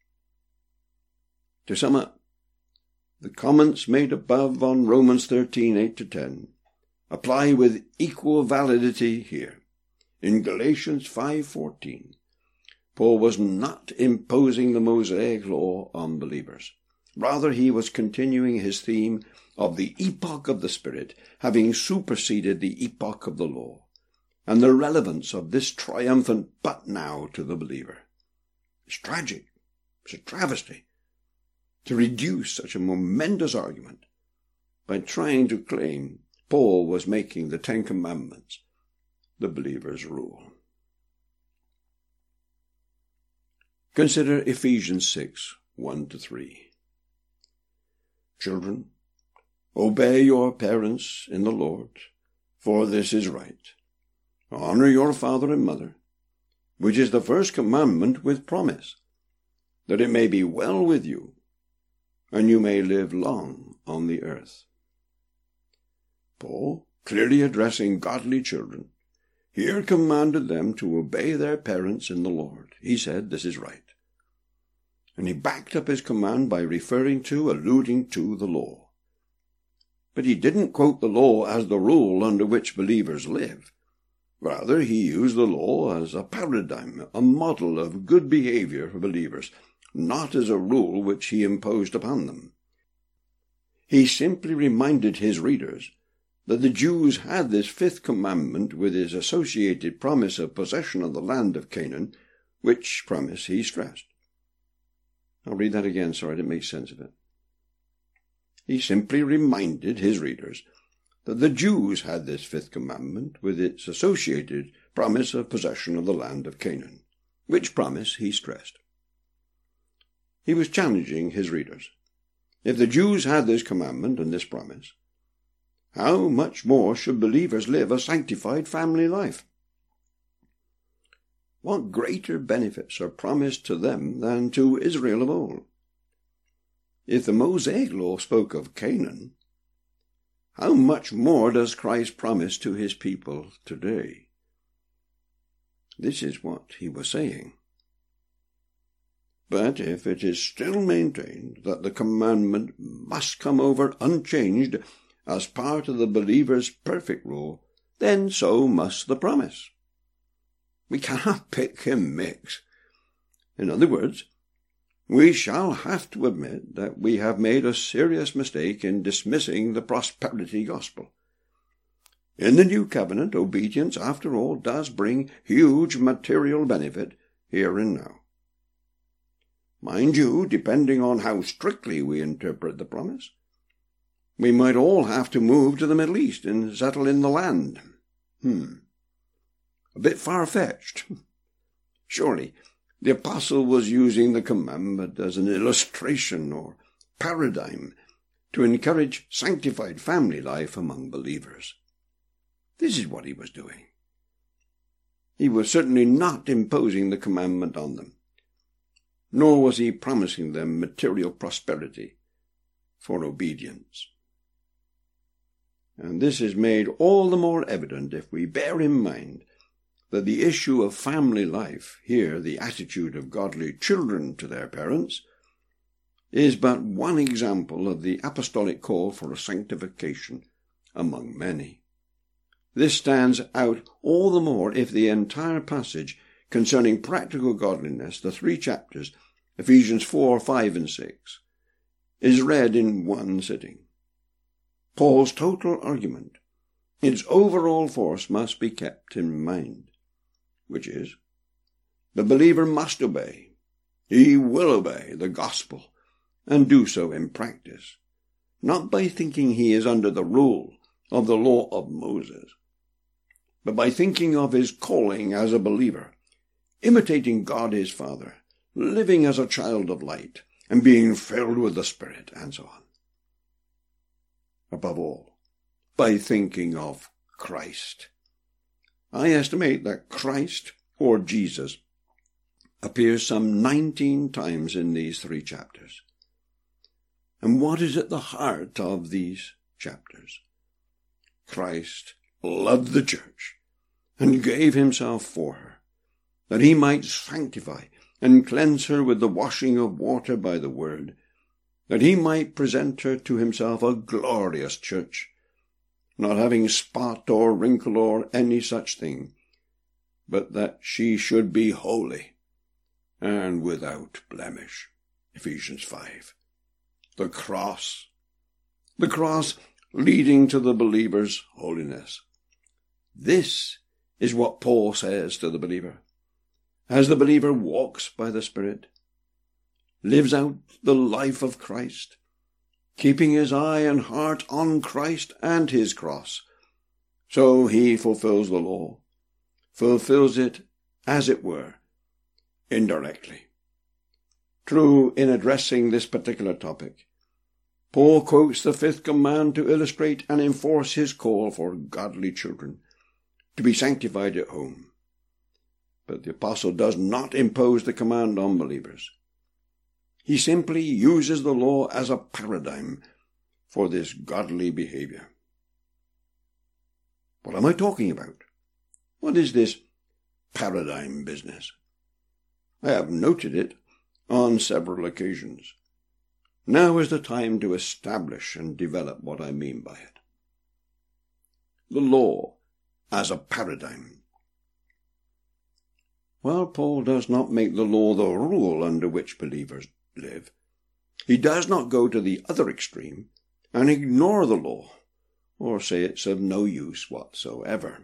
To sum up, the comments made above on Romans thirteen, eight to ten apply with equal validity here. In Galatians five fourteen, Paul was not imposing the Mosaic law on believers. Rather, he was continuing his theme of the epoch of the Spirit having superseded the epoch of the law, and the relevance of this triumphant but now to the believer. It's tragic, it's a travesty, to reduce such a momentous argument by trying to claim Paul was making the Ten Commandments the believer's rule. Consider Ephesians six, one to three. Children, obey your parents in the Lord, for this is right. Honor your father and mother, which is the first commandment with promise, that it may be well with you, and you may live long on the earth. Paul, clearly addressing godly children, here commanded them to obey their parents in the Lord. He said, this is right. And he backed up his command by referring to, alluding to, the law. But he didn't quote the law as the rule under which believers live. Rather, he used the law as a paradigm, a model of good behavior for believers, not as a rule which he imposed upon them. He simply reminded his readers that the Jews had this fifth commandment with his associated promise of possession of the land of Canaan, which promise he stressed. I'll read that again so I didn't make sense of it. He simply reminded his readers that the Jews had this fifth commandment with its associated promise of possession of the land of Canaan, which promise he stressed. He was challenging his readers. If the Jews had this commandment and this promise, how much more should believers live a sanctified family life? What greater benefits are promised to them than to Israel of old? If the Mosaic law spoke of Canaan, how much more does Christ promise to his people today? This is what he was saying. But if it is still maintained that the commandment must come over unchanged as part of the believer's perfect rule, then so must the promise. We cannot pick and mix. In other words, we shall have to admit that we have made a serious mistake in dismissing the prosperity gospel. In the new covenant, obedience, after all, does bring huge material benefit here and now. Mind you, depending on how strictly we interpret the promise, we might all have to move to the Middle East and settle in the land. Hmm. A bit far-fetched. Surely, the apostle was using the commandment as an illustration or paradigm to encourage sanctified family life among believers. This is what he was doing. He was certainly not imposing the commandment on them, nor was he promising them material prosperity for obedience. And this is made all the more evident if we bear in mind that the issue of family life, here the attitude of godly children to their parents, is but one example of the apostolic call for sanctification among many. This stands out all the more if the entire passage concerning practical godliness, the three chapters, Ephesians four, five, and six, is read in one sitting. Paul's total argument, its overall force must be kept in mind, which is, the believer must obey, he will obey the gospel, and do so in practice, not by thinking he is under the rule of the law of Moses, but by thinking of his calling as a believer, imitating God his Father, living as a child of light, and being filled with the Spirit, and so on. Above all, by thinking of Christ. I estimate that Christ, or Jesus, appears some nineteen times in these three chapters. And what is at the heart of these chapters? Christ loved the church and gave himself for her, that he might sanctify and cleanse her with the washing of water by the word, that he might present her to himself a glorious church, not having spot or wrinkle or any such thing, but that she should be holy and without blemish. Ephesians five. the cross. The cross leading to the believer's holiness. This is what Paul says to the believer. As the believer walks by the Spirit, lives out the life of Christ, keeping his eye and heart on Christ and his cross, so he fulfills the law, fulfills it, as it were, indirectly. True, in addressing this particular topic, Paul quotes the fifth command to illustrate and enforce his call for godly children to be sanctified at home. But the apostle does not impose the command on believers. He simply uses the law as a paradigm for this godly behavior. What am I talking about? What is this paradigm business? I have noted it on several occasions. Now is the time to establish and develop what I mean by it. The law as a paradigm. While Paul does not make the law the rule under which believers live, he does not go to the other extreme and ignore the law, or say it's of no use whatsoever.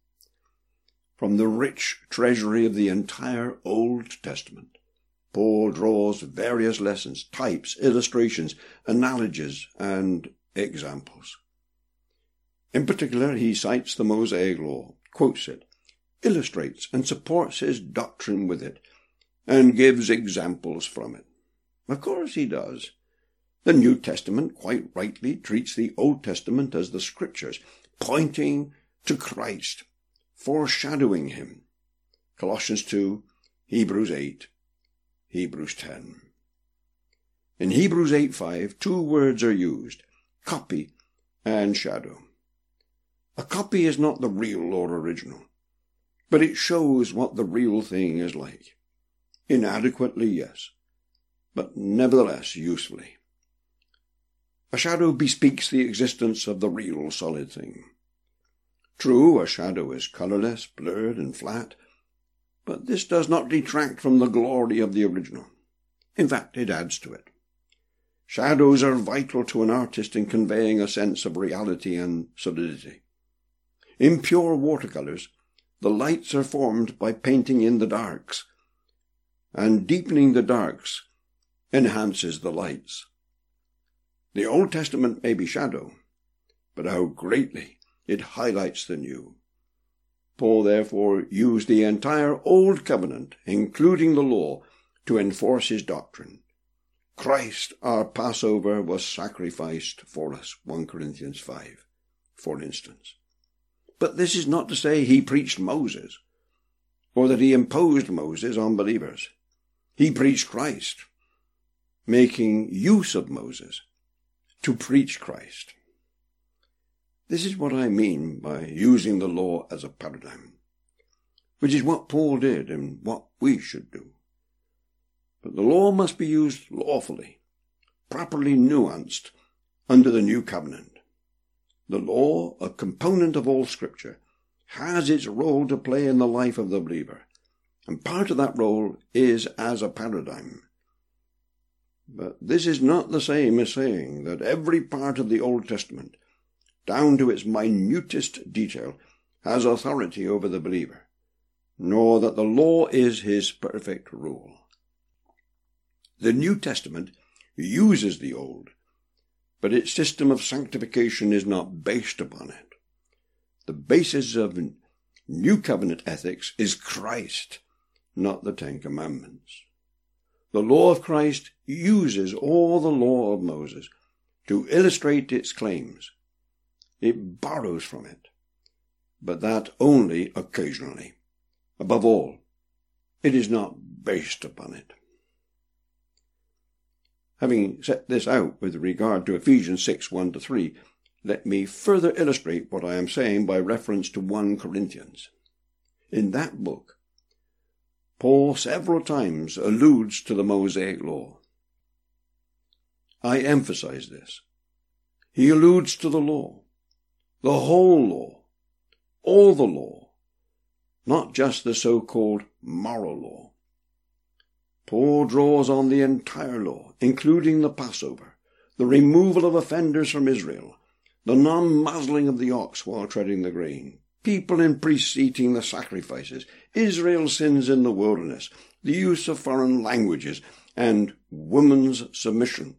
From the rich treasury of the entire Old Testament, Paul draws various lessons, types, illustrations, analogies, and examples. In particular, he cites the Mosaic law, quotes it, illustrates and supports his doctrine with it, and gives examples from it. Of course he does. The New Testament quite rightly treats the Old Testament as the Scriptures, pointing to Christ, foreshadowing him. Colossians two, Hebrews eight, Hebrews ten. In Hebrews eight five, two words are used, copy and shadow. A copy is not the real or original, but it shows what the real thing is like. Inadequately, yes, but nevertheless usefully. A shadow bespeaks the existence of the real solid thing. True, a shadow is colourless, blurred, and flat, but this does not detract from the glory of the original. In fact, it adds to it. Shadows are vital to an artist in conveying a sense of reality and solidity. In pure watercolours, the lights are formed by painting in the darks, and deepening the darks enhances the lights. The Old Testament may be shadow, but how greatly it highlights the new. Paul therefore used the entire Old Covenant, including the law, to enforce his doctrine. Christ, our Passover, was sacrificed for us, First Corinthians five, for instance. But this is not to say he preached Moses, or that he imposed Moses on believers. He preached Christ, making use of Moses to preach Christ. This is what I mean by using the law as a paradigm, which is what Paul did and what we should do. But the law must be used lawfully, properly nuanced under the new covenant. The law, a component of all Scripture, has its role to play in the life of the believer, and part of that role is as a paradigm. But this is not the same as saying that every part of the Old Testament, down to its minutest detail, has authority over the believer, nor that the law is his perfect rule. The New Testament uses the Old, but its system of sanctification is not based upon it. The basis of New Covenant ethics is Christ, not the Ten Commandments. The law of Christ uses all the law of Moses to illustrate its claims. It borrows from it, but that only occasionally. Above all, it is not based upon it. Having set this out with regard to Ephesians six, one to three, let me further illustrate what I am saying by reference to First Corinthians. In that book, Paul several times alludes to the Mosaic law. I emphasize this. He alludes to the law, the whole law, all the law, not just the so-called moral law. Paul draws on the entire law, including the Passover, the removal of offenders from Israel, the non-muzzling of the ox while treading the grain, people in priests eating the sacrifices, Israel's sins in the wilderness, the use of foreign languages, and woman's submission.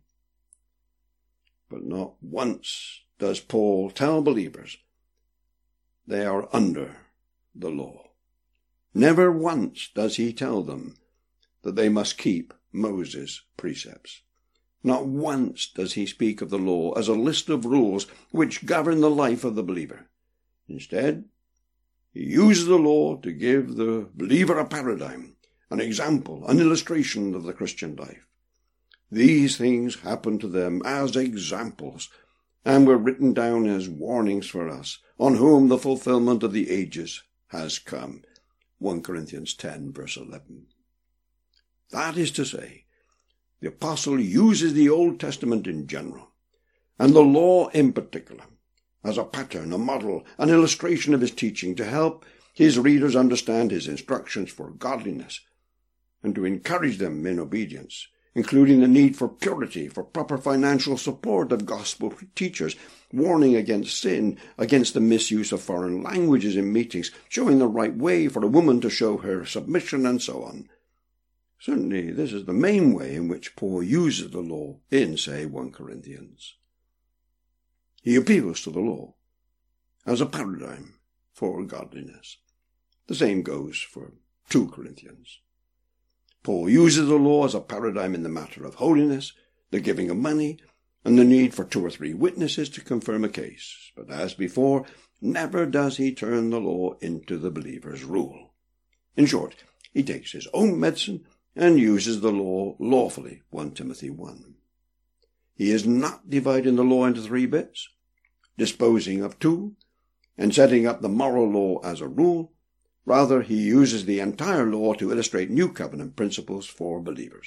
But not once does Paul tell believers they are under the law. Never once does he tell them that they must keep Moses' precepts. Not once does he speak of the law as a list of rules which govern the life of the believer. Instead, he uses the law to give the believer a paradigm, an example, an illustration of the Christian life. These things happened to them as examples, and were written down as warnings for us, on whom the fulfillment of the ages has come. First Corinthians ten, verse eleven. That is to say, the apostle uses the Old Testament in general, and the law in particular, as a pattern, a model, an illustration of his teaching to help his readers understand his instructions for godliness, and to encourage them in obedience, including the need for purity, for proper financial support of gospel teachers, warning against sin, against the misuse of foreign languages in meetings, showing the right way for a woman to show her submission, and so on. Certainly, this is the main way in which Paul uses the law in, say, First Corinthians. He appeals to the law as a paradigm for godliness. The same goes for Second Corinthians. Paul uses the law as a paradigm in the matter of holiness, the giving of money, and the need for two or three witnesses to confirm a case. But as before, never does he turn the law into the believer's rule. In short, he takes his own medicine and uses the law lawfully, First Timothy one. He is not dividing the law into three bits, disposing of two, and setting up the moral law as a rule. Rather, he uses the entire law to illustrate new covenant principles for believers.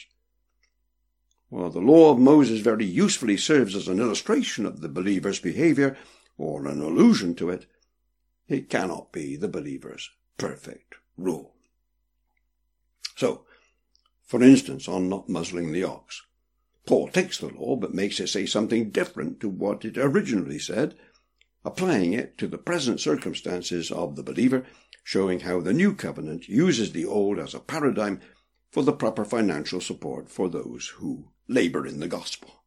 While the law of Moses very usefully serves as an illustration of the believer's behavior, or an allusion to it, it cannot be the believer's perfect rule. So, for instance, on not muzzling the ox, Paul takes the law but makes it say something different to what it originally said, applying it to the present circumstances of the believer, showing how the new covenant uses the old as a paradigm for the proper financial support for those who labor in the gospel.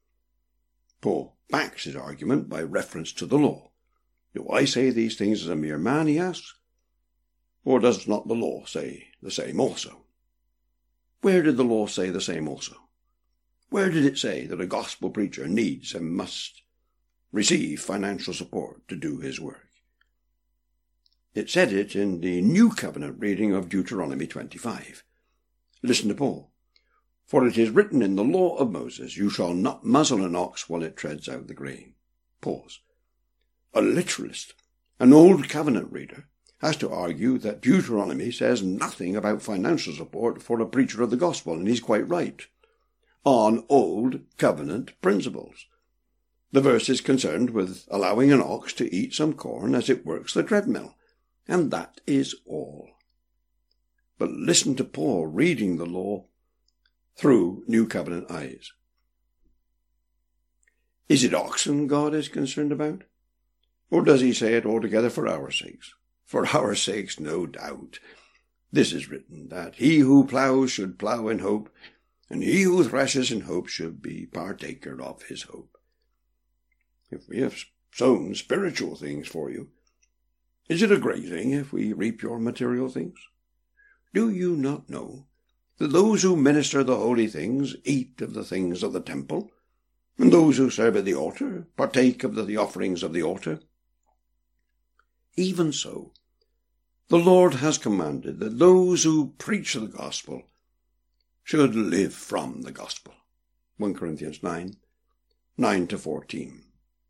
Paul backs his argument by reference to the law. Do I say these things as a mere man, he asks, or does not the law say the same also? Where did the law say the same also? Where did it say that a gospel preacher needs and must receive financial support to do his work? It said it in the New Covenant reading of Deuteronomy twenty-five. Listen to Paul. For it is written in the law of Moses, you shall not muzzle an ox while it treads out the grain. Pause. A literalist, an Old Covenant reader, has to argue that Deuteronomy says nothing about financial support for a preacher of the gospel, and he's quite right, on Old Covenant principles. The verse is concerned with allowing an ox to eat some corn as it works the treadmill, and that is all. But listen to Paul reading the law through New Covenant eyes. Is it oxen God is concerned about? Or does he say it altogether for our sakes? For our sakes, no doubt. This is written, that he who ploughs should plough in hope, and he who threshes in hope should be partaker of his hope. If we have sown spiritual things for you, is it a great thing if we reap your material things? Do you not know that those who minister the holy things eat of the things of the temple, and those who serve at the altar partake of the offerings of the altar? Even so, the Lord has commanded that those who preach the gospel should live from the gospel. First Corinthians nine, nine to fourteen.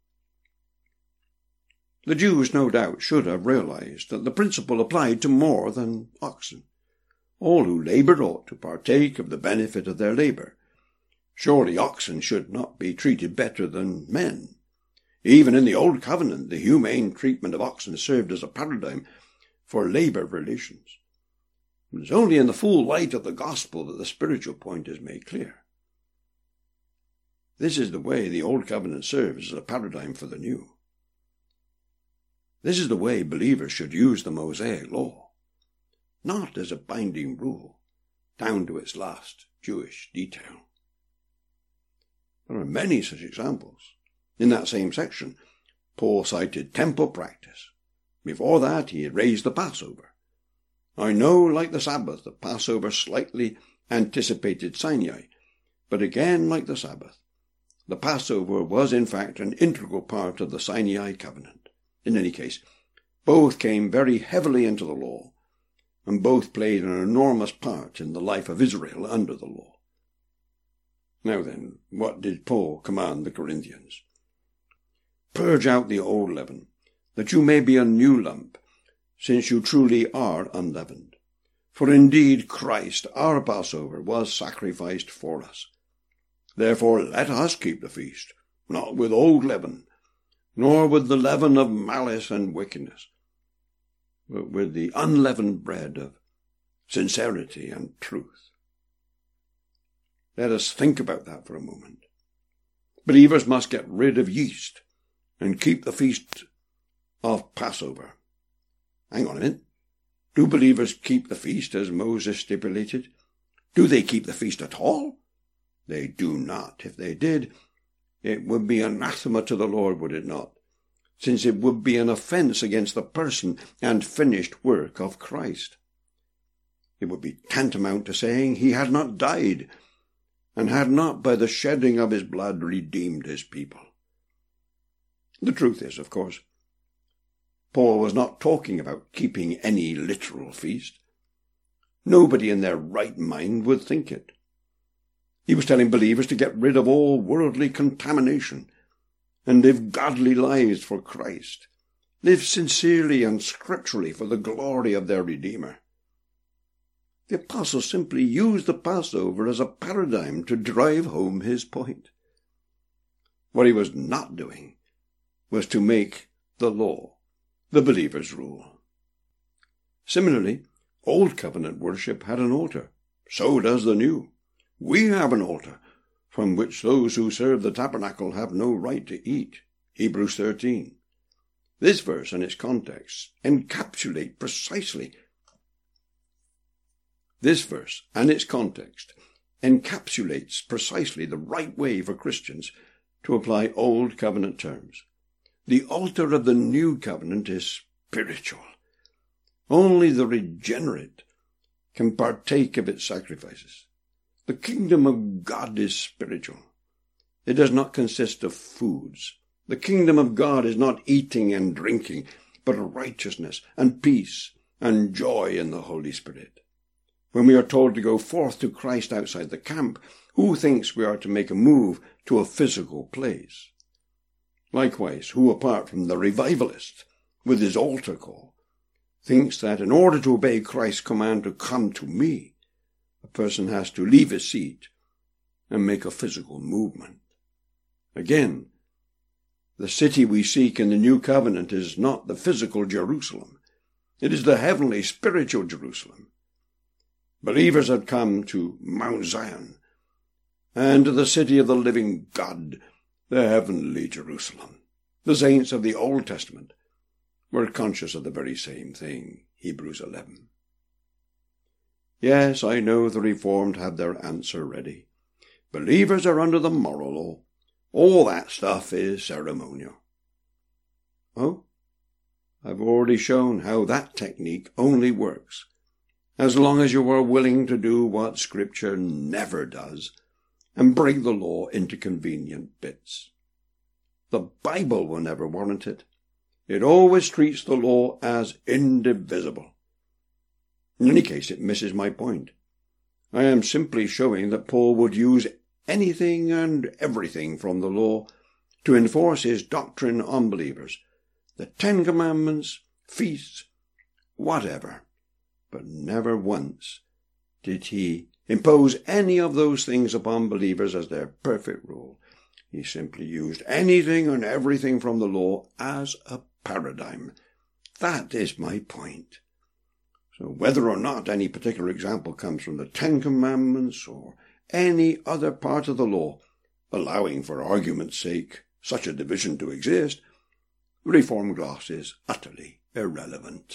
The Jews, no doubt, should have realized that the principle applied to more than oxen. All who labor ought to partake of the benefit of their labor. Surely oxen should not be treated better than men. Even in the Old Covenant, the humane treatment of oxen served as a paradigm for labor relations. It is only in the full light of the gospel that the spiritual point is made clear. This is the way the Old Covenant serves as a paradigm for the New. This is the way believers should use the Mosaic Law, not as a binding rule, down to its last Jewish detail. There are many such examples. In that same section, Paul cited temple practice. Before that, he had raised the Passover. I know, like the Sabbath, the Passover slightly anticipated Sinai, but again, like the Sabbath, the Passover was in fact an integral part of the Sinai covenant. In any case, both came very heavily into the law, and both played an enormous part in the life of Israel under the law. Now then, what did Paul command the Corinthians? Purge out the old leaven, that you may be a new lump, since you truly are unleavened. For indeed Christ, our Passover, was sacrificed for us. Therefore let us keep the feast, not with old leaven, nor with the leaven of malice and wickedness, but with the unleavened bread of sincerity and truth. Let us think about that for a moment. Believers must get rid of yeast and keep the feast of Passover. Hang on a minute. Do believers keep the feast as Moses stipulated? Do they keep the feast at all? They do not. If they did, it would be anathema to the Lord, would it not? Since it would be an offence against the person and finished work of Christ. It would be tantamount to saying he had not died, and had not by the shedding of his blood redeemed his people. The truth is, of course, Paul was not talking about keeping any literal feast. Nobody in their right mind would think it. He was telling believers to get rid of all worldly contamination and live godly lives for Christ. Live sincerely and scripturally for the glory of their Redeemer. The apostle simply used the Passover as a paradigm to drive home his point. What he was not doing was to make the law the believer's rule. Similarly, Old Covenant worship had an altar. So does the New. We have an altar, from which those who serve the tabernacle have no right to eat. Hebrews thirteen. This verse and its context encapsulate precisely This verse and its context encapsulates precisely the right way for Christians to apply Old Covenant terms. The altar of the New Covenant is spiritual. Only the regenerate can partake of its sacrifices. The kingdom of God is spiritual. It does not consist of foods. The kingdom of God is not eating and drinking, but righteousness and peace and joy in the Holy Spirit. When we are told to go forth to Christ outside the camp, who thinks we are to make a move to a physical place? Likewise, who, apart from the revivalist, with his altar call, thinks that in order to obey Christ's command to come to me, a person has to leave his seat and make a physical movement? Again, the city we seek in the New Covenant is not the physical Jerusalem. It is the heavenly, spiritual Jerusalem. Believers had come to Mount Zion and to the city of the living God, the heavenly Jerusalem. The saints of the Old Testament were conscious of the very same thing. Hebrews eleven. Yes, I know the Reformed have their answer ready. Believers are under the moral law. All that stuff is ceremonial. Oh, I've already shown how that technique only works as long as you are willing to do what Scripture never does and break the law into convenient bits. The Bible will never warrant it. It always treats the law as indivisible. In any case, it misses my point. I am simply showing that Paul would use anything and everything from the law to enforce his doctrine on believers, the Ten Commandments, feasts, whatever. But never once did he impose any of those things upon believers as their perfect rule. He simply used anything and everything from the law as a paradigm. That is my point. So whether or not any particular example comes from the Ten Commandments or any other part of the law, allowing for argument's sake such a division to exist, the Reformed gloss is utterly irrelevant.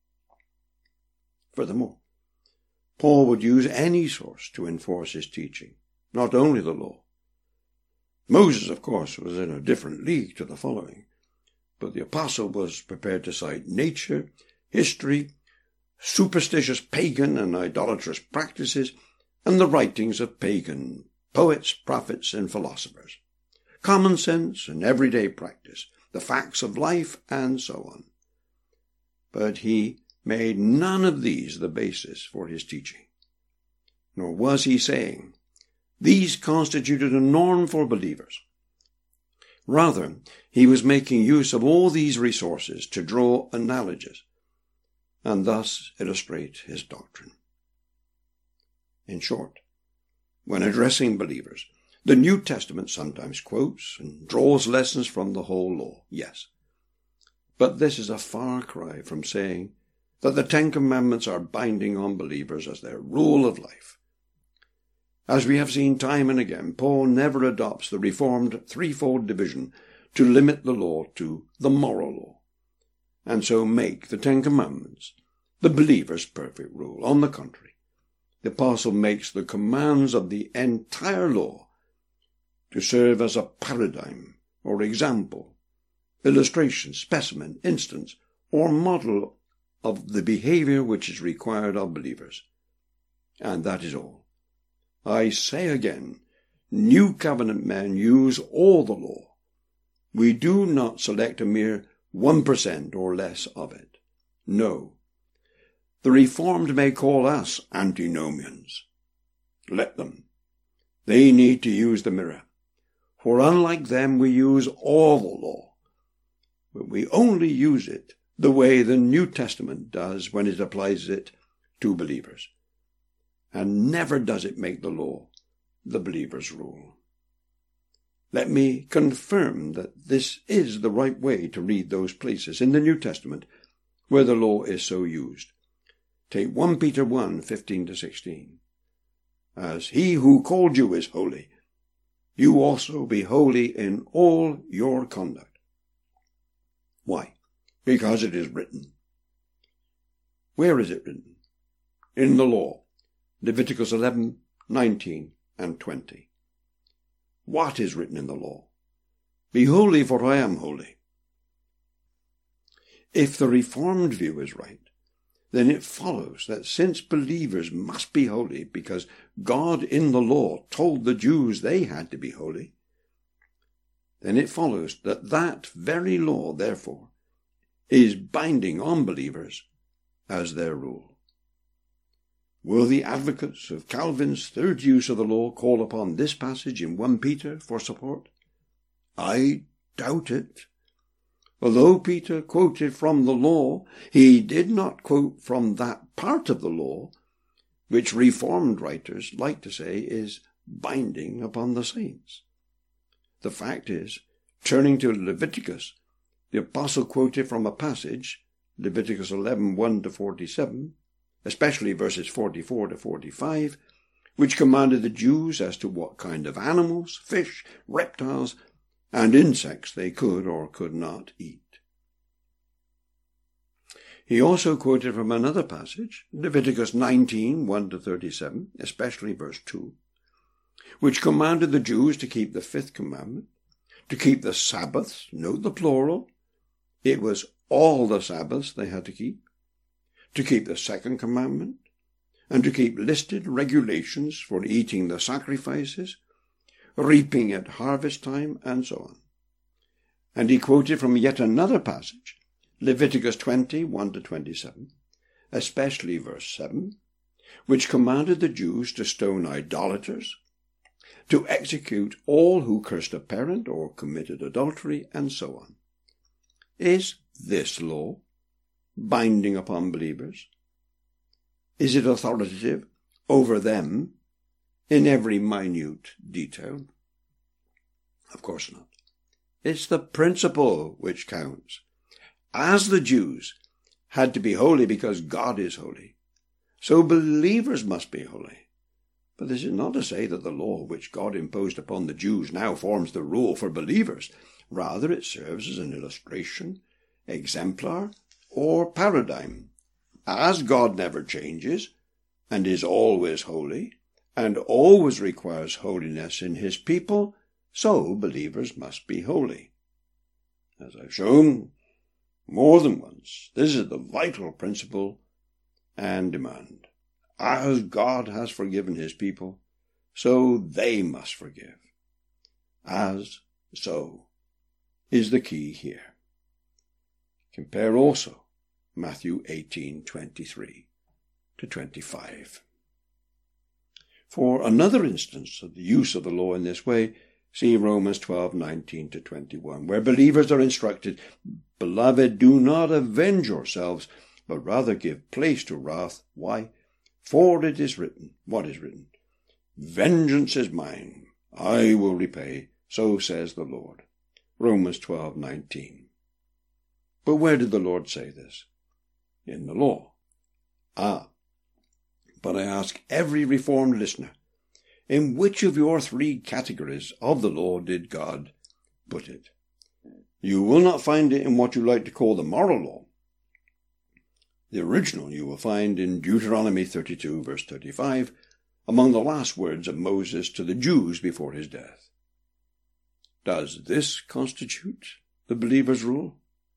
Furthermore, Paul would use any source to enforce his teaching, not only the law. Moses, of course, was in a different league to the following, but the apostle was prepared to cite nature, history, superstitious pagan and idolatrous practices, and the writings of pagan poets, prophets, and philosophers, common sense and everyday practice, the facts of life, and so on. But he made none of these the basis for his teaching. Nor was he saying these constituted a norm for believers. Rather, he was making use of all these resources to draw analogies, and thus illustrate his doctrine. In short, when addressing believers, the New Testament sometimes quotes and draws lessons from the whole law, yes. But this is a far cry from saying that the Ten Commandments are binding on believers as their rule of life. As we have seen time and again, Paul never adopts the Reformed threefold division to limit the law to the moral law, and so make the Ten Commandments the believer's perfect rule. On the contrary, the apostle makes the commands of the entire law to serve as a paradigm or example, illustration, specimen, instance, or model of the behavior which is required of believers. And that is all. I say again, New Covenant men use all the law. We do not select a mere one percent or less of it. No. The Reformed may call us antinomians. Let them. They need to use the mirror. For unlike them, we use all the law. But we only use it the way the New Testament does when it applies it to believers. And never does it make the law the believer's rule. Let me confirm that this is the right way to read those places in the New Testament where the law is so used. Take First Peter one, fifteen to sixteen. As he who called you is holy, you also be holy in all your conduct. Why? Because it is written. Where is it written? In the law. Leviticus eleven, nineteen, and twenty. What is written in the law? Be holy, for I am holy. If the Reformed view is right, then it follows that since believers must be holy because God in the law told the Jews they had to be holy, then it follows that that very law, therefore, is binding on believers as their rule. Will the advocates of Calvin's third use of the law call upon this passage in First Peter for support? I doubt it. Although Peter quoted from the law, he did not quote from that part of the law which Reformed writers like to say is binding upon the saints. The fact is, turning to Leviticus, the apostle quoted from a passage, Leviticus eleven, one to forty-seven, especially verses forty-four to forty-five, which commanded the Jews as to what kind of animals, fish, reptiles, and insects they could or could not eat. He also quoted from another passage, Leviticus nineteen, one to thirty-seven, especially verse two, which commanded the Jews to keep the fifth commandment, to keep the Sabbaths, note the plural, it was all the Sabbaths they had to keep, to keep the second commandment, and to keep listed regulations for eating the sacrifices, reaping at harvest time, and so on. And he quoted from yet another passage, Leviticus twenty, one to twenty-seven, especially verse seven, which commanded the Jews to stone idolaters, to execute all who cursed a parent or committed adultery, and so on. Is this law binding upon believers? Is it authoritative over them in every minute detail? Of course not. It's the principle which counts. As the Jews had to be holy because God is holy, so believers must be holy. But this is not to say that the law which God imposed upon the Jews now forms the rule for believers. Rather, it serves as an illustration, exemplar, or paradigm. As God never changes, and is always holy, and always requires holiness in his people, so believers must be holy. As I've shown more than once, this is the vital principle and demand. As God has forgiven his people, so they must forgive. As so is the key here. Compare also Matthew eighteen twenty-three to twenty-five. For another instance of the use of the law in this way, see Romans twelve nineteen to twenty-one, where believers are instructed, "Beloved, do not avenge yourselves, but rather give place to wrath." Why? For it is written, what is written? "Vengeance is mine, I will repay, so says the Lord." Romans twelve nineteen. But where did the Lord say this? In the law. Ah, but I ask every reformed listener, in which of your three categories of the law did God put it? You will not find it in what you like to call the moral law. The original you will find in Deuteronomy thirty-two, verse thirty-five, among the last words of Moses to the Jews before his death. Does this constitute the believer's rule?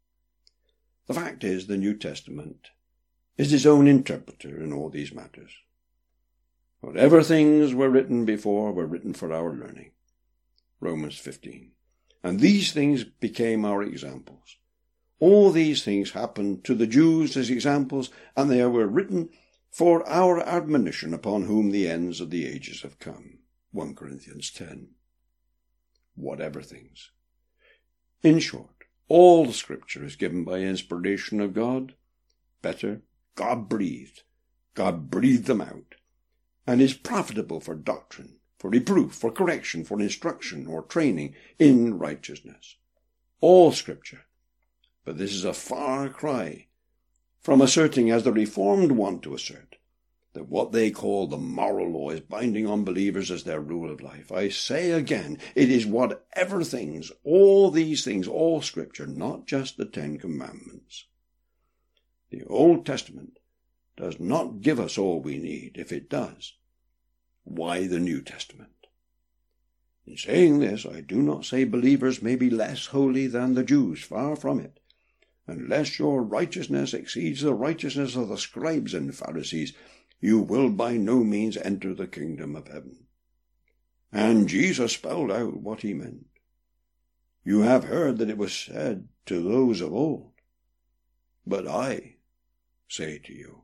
The fact is, the New Testament is its own interpreter in all these matters. Whatever things were written before were written for our learning. Romans fifteen. And these things became our examples. All these things happened to the Jews as examples, and they were written for our admonition, upon whom the ends of the ages have come. First Corinthians ten. Whatever things. In short, all the Scripture is given by inspiration of God. Better, God breathed. God breathed them out, and is profitable for doctrine, for reproof, for correction, for instruction, or training in righteousness. All Scripture. But this is a far cry from asserting, as the Reformed want to assert, that what they call the moral law is binding on believers as their rule of life. I say again, it is whatever things, all these things, all Scripture, not just the Ten Commandments. The Old Testament does not give us all we need. If it does, why the New Testament? In saying this, I do not say believers may be less holy than the Jews. Far from it. Unless your righteousness exceeds the righteousness of the scribes and Pharisees, you will by no means enter the kingdom of heaven. And Jesus spelled out what he meant. You have heard that it was said to those of old, but I say to you.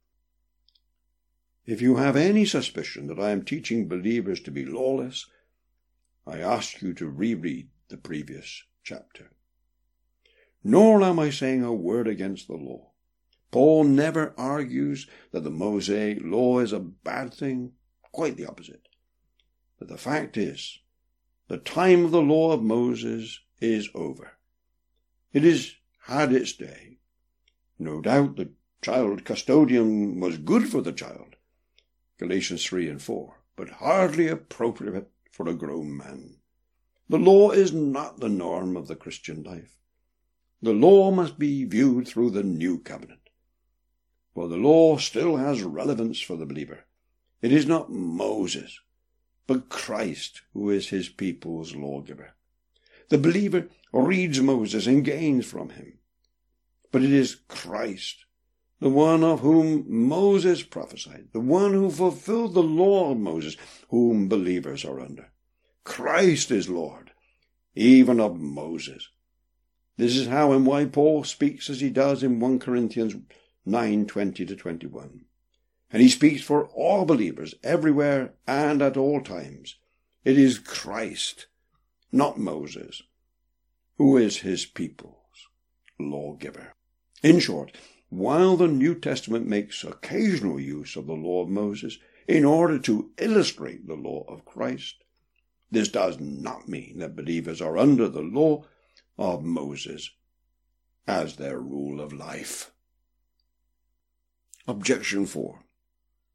If you have any suspicion that I am teaching believers to be lawless, I ask you to reread the previous chapter. Nor am I saying a word against the law. Paul never argues that the Mosaic law is a bad thing, quite the opposite. But the fact is, the time of the law of Moses is over. It has had its day. No doubt the child custodian was good for the child, Galatians three and four, but hardly appropriate for a grown man. The law is not the norm of the Christian life. The law must be viewed through the new covenant. For the law still has relevance for the believer. It is not Moses, but Christ who is his people's lawgiver. The believer reads Moses and gains from him. But it is Christ, the one of whom Moses prophesied, the one who fulfilled the law of Moses, whom believers are under. Christ is Lord, even of Moses. This is how and why Paul speaks as he does in First Corinthians nine twenty to twenty-one. And he speaks for all believers everywhere and at all times. It is Christ, not Moses, who is his people's lawgiver. In short, while the New Testament makes occasional use of the law of Moses in order to illustrate the law of Christ, this does not mean that believers are under the law of Moses as their rule of life. Objection four.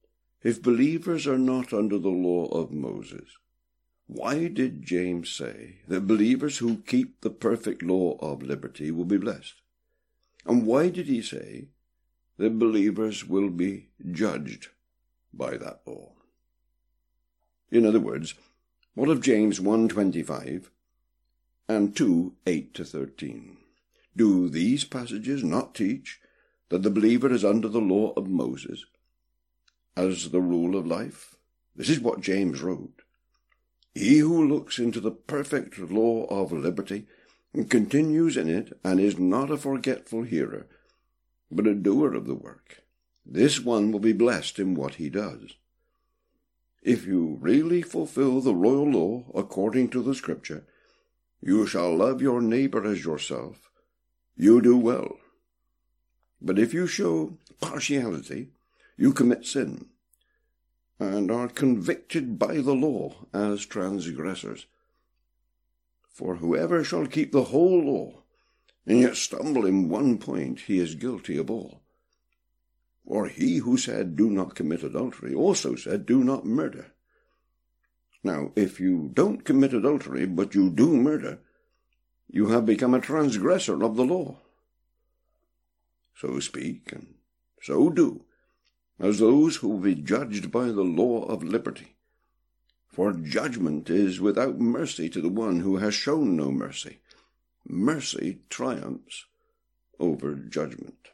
if believers are not under the law of Moses, why did James say that believers who keep the perfect law of liberty will be blessed? And why did he say that believers will be judged by that law? In other words, what of James one twenty-five and two eight to thirteen? Do these passages not teach that the believer is under the law of Moses as the rule of life? This is what James wrote. He who looks into the perfect law of liberty and continues in it, and is not a forgetful hearer, but a doer of the work, this one will be blessed in what he does. If you really fulfill the royal law according to the Scripture, you shall love your neighbor as yourself, you do well. But if you show partiality, you commit sin, and are convicted by the law as transgressors. For whoever shall keep the whole law, and yet stumble in one point, he is guilty of all. For he who said, do not commit adultery, also said, do not murder. Now, if you don't commit adultery, but you do murder, you have become a transgressor of the law. So speak, and so do, as those who will be judged by the law of liberty. For judgment is without mercy to the one who has shown no mercy. Mercy triumphs over judgment.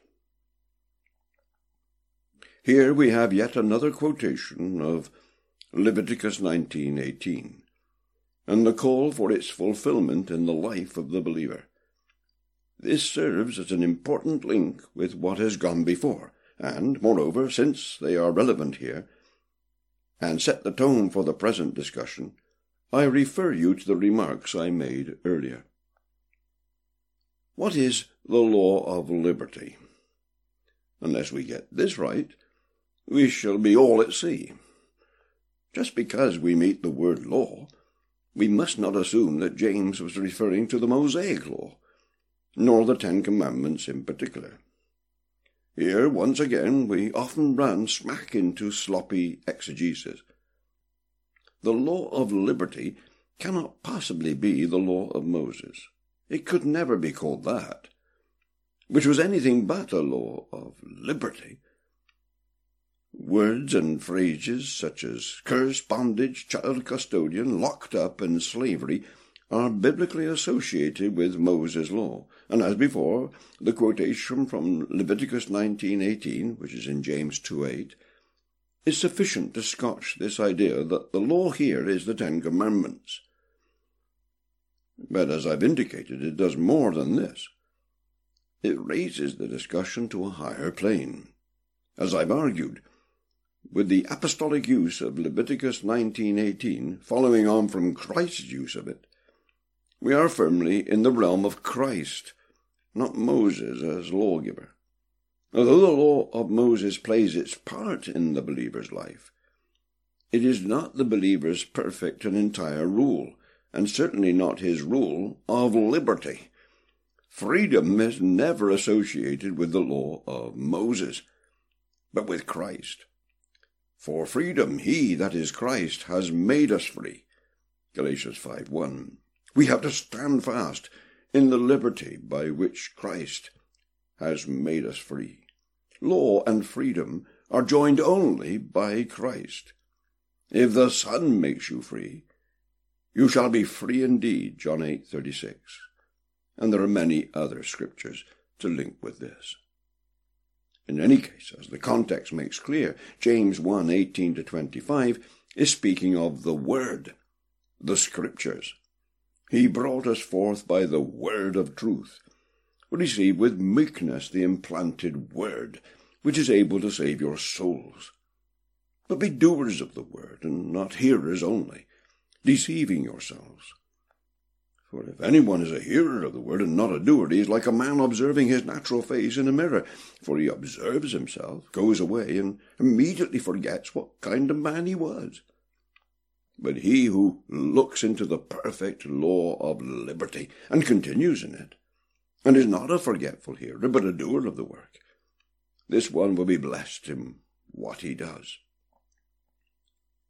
Here we have yet another quotation of Leviticus nineteen eighteen, and the call for its fulfillment in the life of the believer. This serves as an important link with what has gone before, and, moreover, since they are relevant here, and set the tone for the present discussion, I refer you to the remarks I made earlier. What is the law of liberty? Unless we get this right, we shall be all at sea. Just because we meet the word law, we must not assume that James was referring to the Mosaic law, nor the Ten Commandments in particular. Here, once again, we often run smack into sloppy exegesis. The law of liberty cannot possibly be the law of Moses. It could never be called that, which was anything but a law of liberty. Words and phrases such as curse, bondage, child custodian, locked up, and slavery are biblically associated with Moses' law, and as before, the quotation from Leviticus nineteen eighteen, which is in James two eight, is sufficient to scotch this idea that the law here is the Ten Commandments. But as I've indicated, it does more than this. It raises the discussion to a higher plane. As I've argued, with the apostolic use of Leviticus nineteen eighteen following on from Christ's use of it, we are firmly in the realm of Christ, not Moses as lawgiver. Although the law of Moses plays its part in the believer's life, it is not the believer's perfect and entire rule, and certainly not his rule of liberty. Freedom is never associated with the law of Moses, but with Christ. For freedom he, that is Christ, has made us free. Galatians five one. We have to stand fast in the liberty by which Christ has made us free. Law and freedom are joined only by Christ. If the Son makes you free, you shall be free indeed, John eight thirty-six. And there are many other scriptures to link with this. In any case, as the context makes clear, James one eighteen to twenty-five is speaking of the Word, the Scriptures. He brought us forth by the word of truth. Receive with meekness the implanted word, which is able to save your souls. But be doers of the word, and not hearers only, deceiving yourselves. For if anyone is a hearer of the word and not a doer, he is like a man observing his natural face in a mirror. For he observes himself, goes away, and immediately forgets what kind of man he was. But he who looks into the perfect law of liberty and continues in it, and is not a forgetful hearer, but a doer of the work, this one will be blessed in what he does.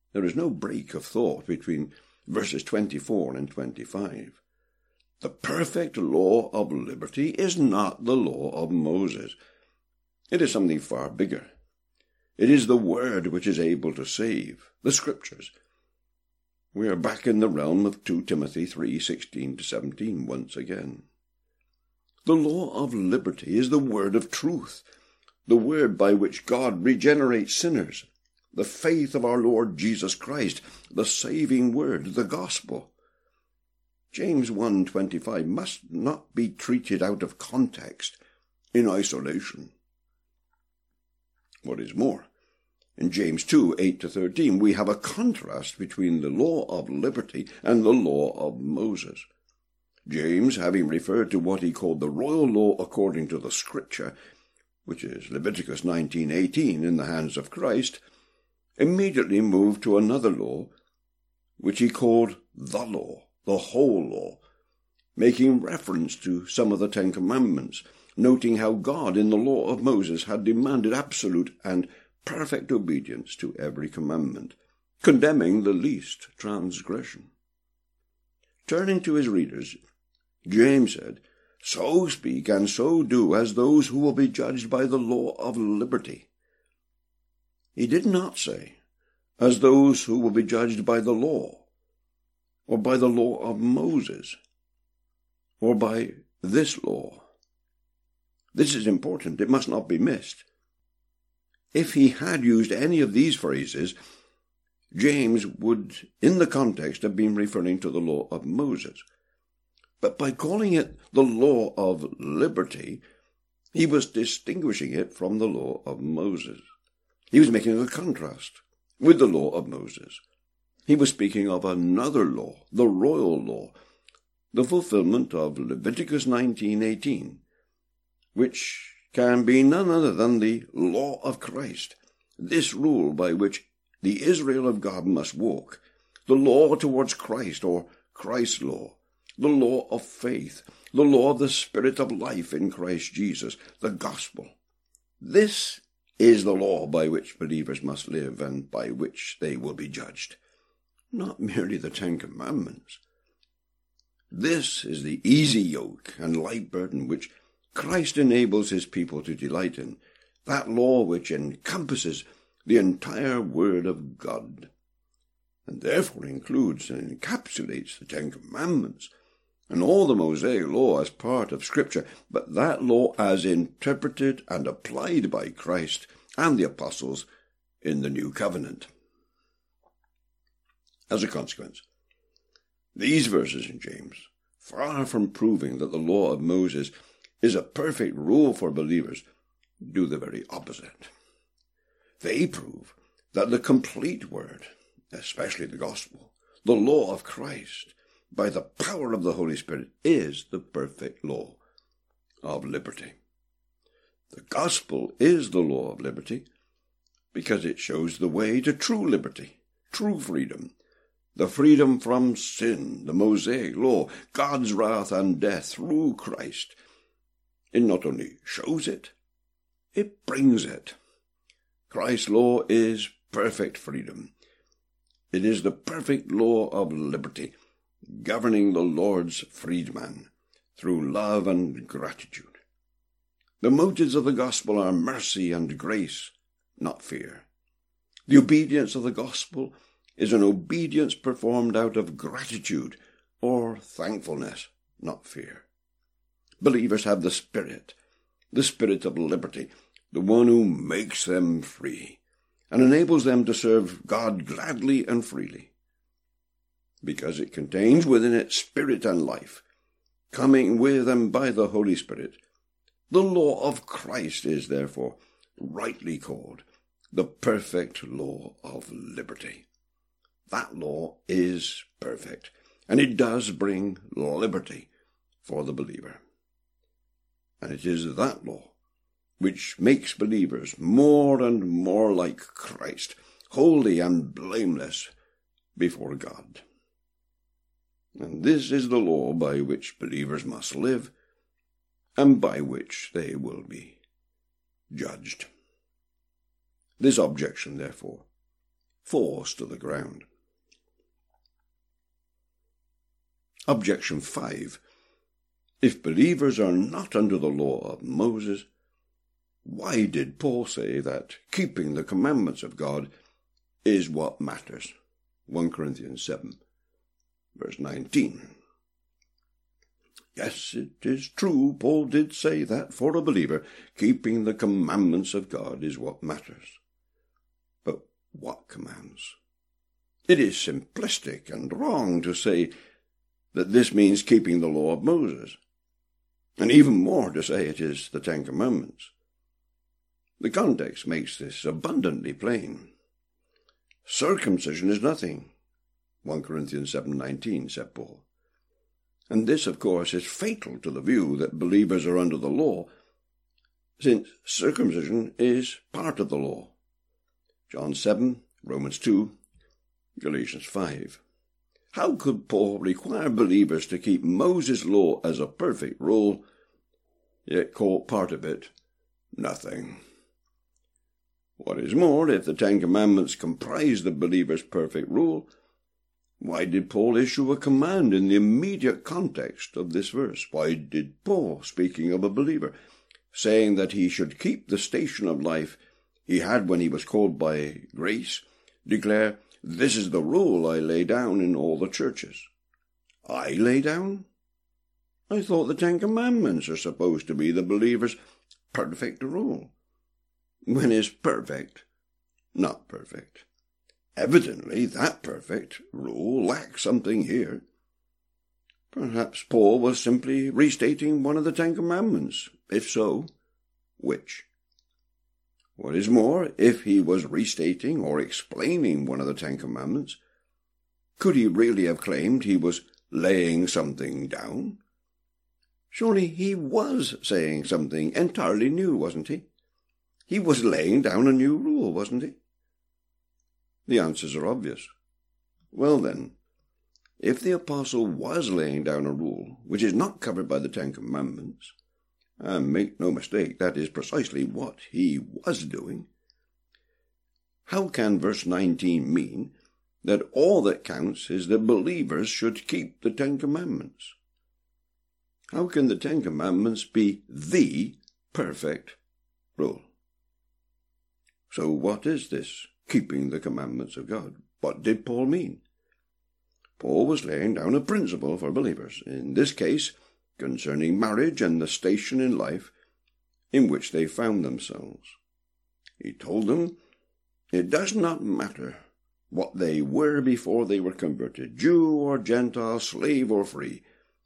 There is no break of thought between verses twenty-four and twenty-five. The perfect law of liberty is not the law of Moses. It is something far bigger. It is the Word which is able to save, the Scriptures. We are back in the realm of Second Timothy three sixteen to seventeen once again. The law of liberty is the word of truth, the word by which God regenerates sinners, the faith of our Lord Jesus Christ, the saving word, the gospel. James one twenty-five must not be treated out of context, in isolation. What is more, in James two eight to thirteen, we have a contrast between the law of liberty and the law of Moses. James, having referred to what he called the royal law according to the Scripture, which is Leviticus nineteen eighteen in the hands of Christ, immediately moved to another law, which he called the law, the whole law, making reference to some of the Ten Commandments, noting how God in the law of Moses had demanded absolute and perfect obedience to every commandment, condemning the least transgression. Turning to his readers, James said, "So speak and so do as those who will be judged by the law of liberty." He did not say, as those who will be judged by the law, or by the law of Moses, or by this law. This is important. It must not be missed. If he had used any of these phrases, James would, in the context, have been referring to the law of Moses. But by calling it the law of liberty, he was distinguishing it from the law of Moses. He was making a contrast with the law of Moses. He was speaking of another law, the royal law, the fulfillment of Leviticus nineteen eighteen, which can be none other than the law of Christ, this rule by which the Israel of God must walk, the law towards Christ, or Christ's law, the law of faith, the law of the Spirit of life in Christ Jesus, the gospel. This is the law by which believers must live and by which they will be judged, not merely the Ten Commandments. This is the easy yoke and light burden which Christ enables his people to delight in, that law which encompasses the entire Word of God, and therefore includes and encapsulates the Ten Commandments and all the Mosaic law as part of Scripture, but that law as interpreted and applied by Christ and the apostles in the New Covenant. As a consequence, these verses in James, far from proving that the law of Moses is a perfect rule for believers, do the very opposite. They prove that the complete word, especially the gospel, the law of Christ, by the power of the Holy Spirit, is the perfect law of liberty. The gospel is the law of liberty because it shows the way to true liberty, true freedom, the freedom from sin, the Mosaic law, God's wrath and death through Christ. It not only shows it, it brings it. Christ's law is perfect freedom. It is the perfect law of liberty, governing the Lord's freedman through love and gratitude. The motives of the gospel are mercy and grace, not fear. The obedience of the gospel is an obedience performed out of gratitude or thankfulness, not fear. Believers have the Spirit, the Spirit of liberty, the one who makes them free and enables them to serve God gladly and freely, because it contains within it spirit and life, coming with and by the Holy Spirit. The law of Christ is therefore rightly called the perfect law of liberty. That law is perfect, and it does bring liberty for the believer. And it is that law which makes believers more and more like Christ, holy and blameless before God. And this is the law by which believers must live, and by which they will be judged. This objection, therefore, falls to the ground. Objection five. If believers are not under the law of Moses, why did Paul say that keeping the commandments of God is what matters? First Corinthians seven, verse nineteen. Yes, it is true, Paul did say that for a believer, keeping the commandments of God is what matters. But what commands? It is simplistic and wrong to say that this means keeping the law of Moses, and even more to say it is the Ten Commandments. The context makes this abundantly plain. Circumcision is nothing, First Corinthians seven nineteen, said Paul. And this, of course, is fatal to the view that believers are under the law, since circumcision is part of the law. John seven, Romans two, Galatians five. How could Paul require believers to keep Moses' law as a perfect rule, yet call part of it nothing? What is more, if the Ten Commandments comprise the believer's perfect rule, why did Paul issue a command in the immediate context of this verse? Why did Paul, speaking of a believer, saying that he should keep the station of life he had when he was called by grace, declare, "This is the rule I lay down in all the churches"? I lay down? I thought the Ten Commandments are supposed to be the believer's perfect rule. When is perfect not perfect? Evidently, that perfect rule lacks something here. Perhaps Paul was simply restating one of the Ten Commandments. If so, which? What is more, if he was restating or explaining one of the Ten Commandments, could he really have claimed he was laying something down? Surely he was saying something entirely new, wasn't he? He was laying down a new rule, wasn't he? The answers are obvious. Well then, if the apostle was laying down a rule which is not covered by the Ten Commandments, and make no mistake, that is precisely what he was doing, how can verse nineteen mean that all that counts is that believers should keep the Ten Commandments? How can the Ten Commandments be the perfect rule? So what is this keeping the commandments of God? What did Paul mean? Paul was laying down a principle for believers, in this case concerning marriage and the station in life in which they found themselves. He told them it does not matter what they were before they were converted, Jew or Gentile, slave or free.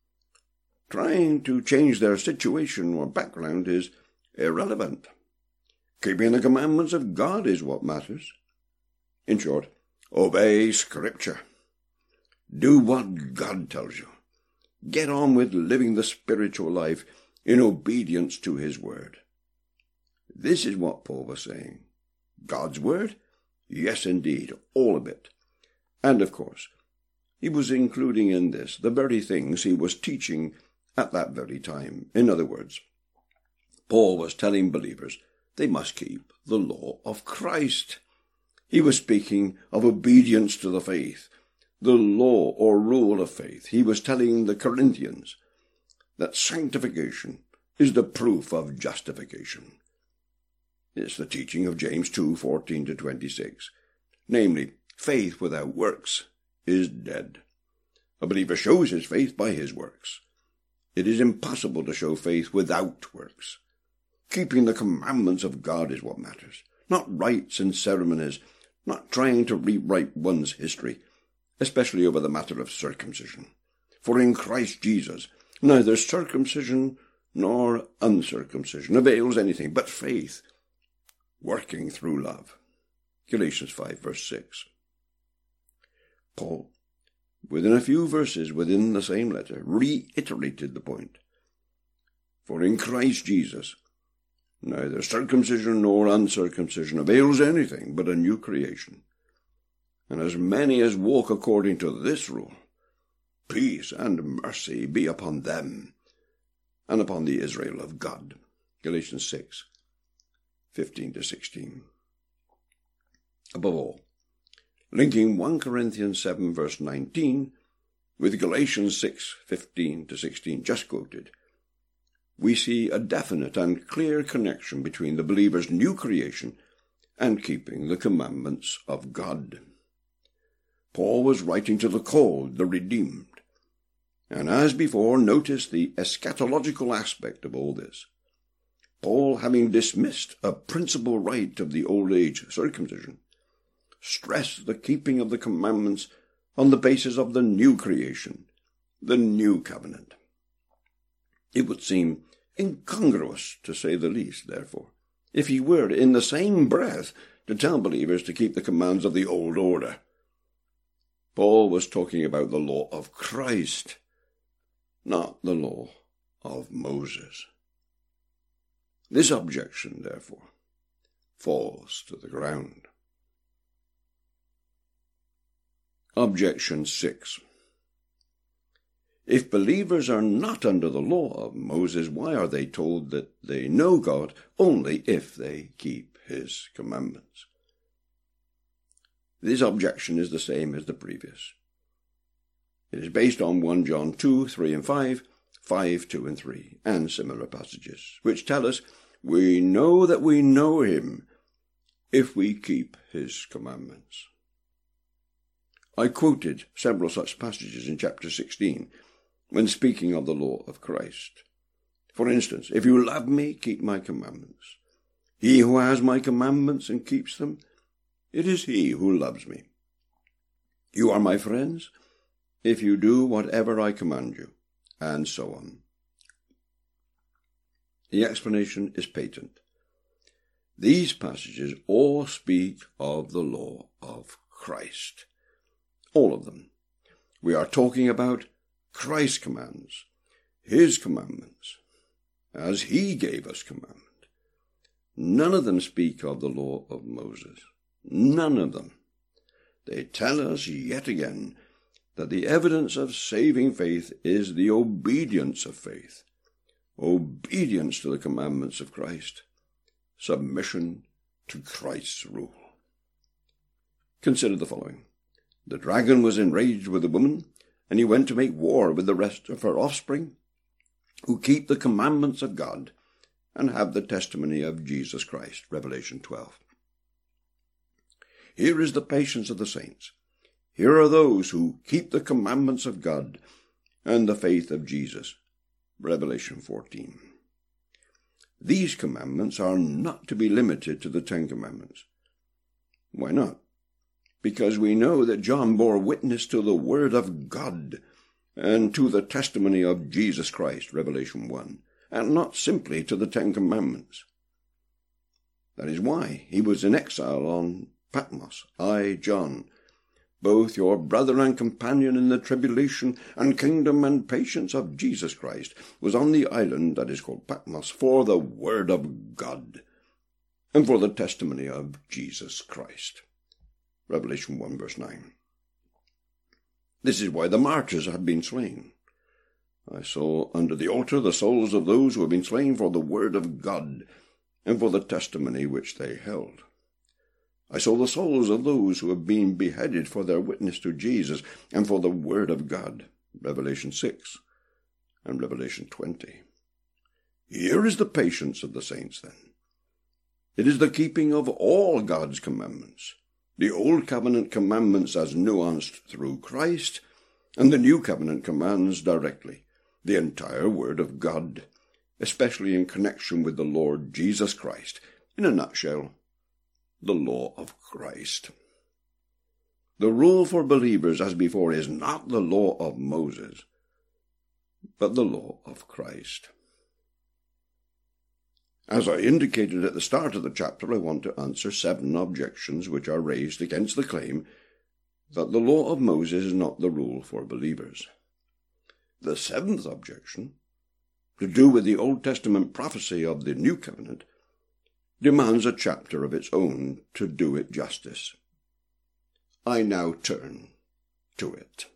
Trying to change their situation or background is irrelevant. Keeping the commandments of God is what matters. In short, obey Scripture. Do what God tells you. Get on with living the spiritual life in obedience to his word. This is what Paul was saying. God's word? Yes, indeed, all of it. And, of course, he was including in this the very things he was teaching at that very time. In other words, Paul was telling believers they must keep the law of Christ. He was speaking of obedience to the faith, the law or rule of faith. He was telling the Corinthians that sanctification is the proof of justification. It's the teaching of James two fourteen to twenty-six. Namely, faith without works is dead. A believer shows his faith by his works. It is impossible to show faith without works. Keeping the commandments of God is what matters, not rites and ceremonies, not trying to rewrite one's history, especially over the matter of circumcision. For in Christ Jesus, neither circumcision nor uncircumcision avails anything but faith, working through love. Galatians five, verse six. Paul, within a few verses within the same letter, reiterated the point. For in Christ Jesus, neither circumcision nor uncircumcision avails anything but a new creation. And as many as walk according to this rule, peace and mercy be upon them and upon the Israel of God. Galatians six, fifteen to sixteen. Above all, linking First Corinthians seven verse nineteen with Galatians six fifteen to sixteen just quoted, we see a definite and clear connection between the believer's new creation and keeping the commandments of God. Paul was writing to the called, the redeemed, and as before, notice the eschatological aspect of all this. Paul, having dismissed a principal rite of the old age circumcision, stressed the keeping of the commandments on the basis of the new creation, the new covenant. It would seem incongruous, to say the least, therefore, if he were in the same breath to tell believers to keep the commands of the old order. Paul was talking about the law of Christ, not the law of Moses. This objection, therefore, falls to the ground. Objection six. If believers are not under the law of Moses, why are they told that they know God only if they keep his commandments? This objection is the same as the previous. It is based on First John two, three and five, five, two and three, and similar passages, which tell us we know that we know him if we keep his commandments. I quoted several such passages in chapter sixteen when speaking of the law of Christ. For instance, if you love me, keep my commandments. He who has my commandments and keeps them, it is he who loves me. You are my friends if you do whatever I command you, and so on. The explanation is patent. These passages all speak of the law of Christ. All of them. We are talking about Christ's commands, his commandments, as he gave us commandment. None of them speak of the law of Moses. None of them. They tell us yet again that the evidence of saving faith is the obedience of faith, obedience to the commandments of Christ, submission to Christ's rule. Consider the following. The dragon was enraged with the woman, and he went to make war with the rest of her offspring, who keep the commandments of God and have the testimony of Jesus Christ. Revelation twelve. Here is the patience of the saints. Here are those who keep the commandments of God and the faith of Jesus. Revelation fourteen. These commandments are not to be limited to the Ten Commandments. Why not? Because we know that John bore witness to the Word of God and to the testimony of Jesus Christ, Revelation one, and not simply to the Ten Commandments. That is why he was in exile on Patmos, I, John, both your brother and companion in the tribulation and kingdom and patience of Jesus Christ, was on the island that is called Patmos for the Word of God and for the testimony of Jesus Christ. Revelation one verse nine. This is why the martyrs have been slain. I saw under the altar the souls of those who have been slain for the word of God and for the testimony which they held. I saw the souls of those who have been beheaded for their witness to Jesus and for the word of God. Revelation six and Revelation twenty. Here is the patience of the saints then. It is the keeping of all God's commandments. The Old Covenant commandments as nuanced through Christ, and the New Covenant commands directly, the entire Word of God, especially in connection with the Lord Jesus Christ. In a nutshell, the law of Christ. The rule for believers, as before, is not the law of Moses, but the law of Christ. As I indicated at the start of the chapter, I want to answer seven objections which are raised against the claim that the law of Moses is not the rule for believers. The seventh objection, to do with the Old Testament prophecy of the New Covenant, demands a chapter of its own to do it justice. I now turn to it.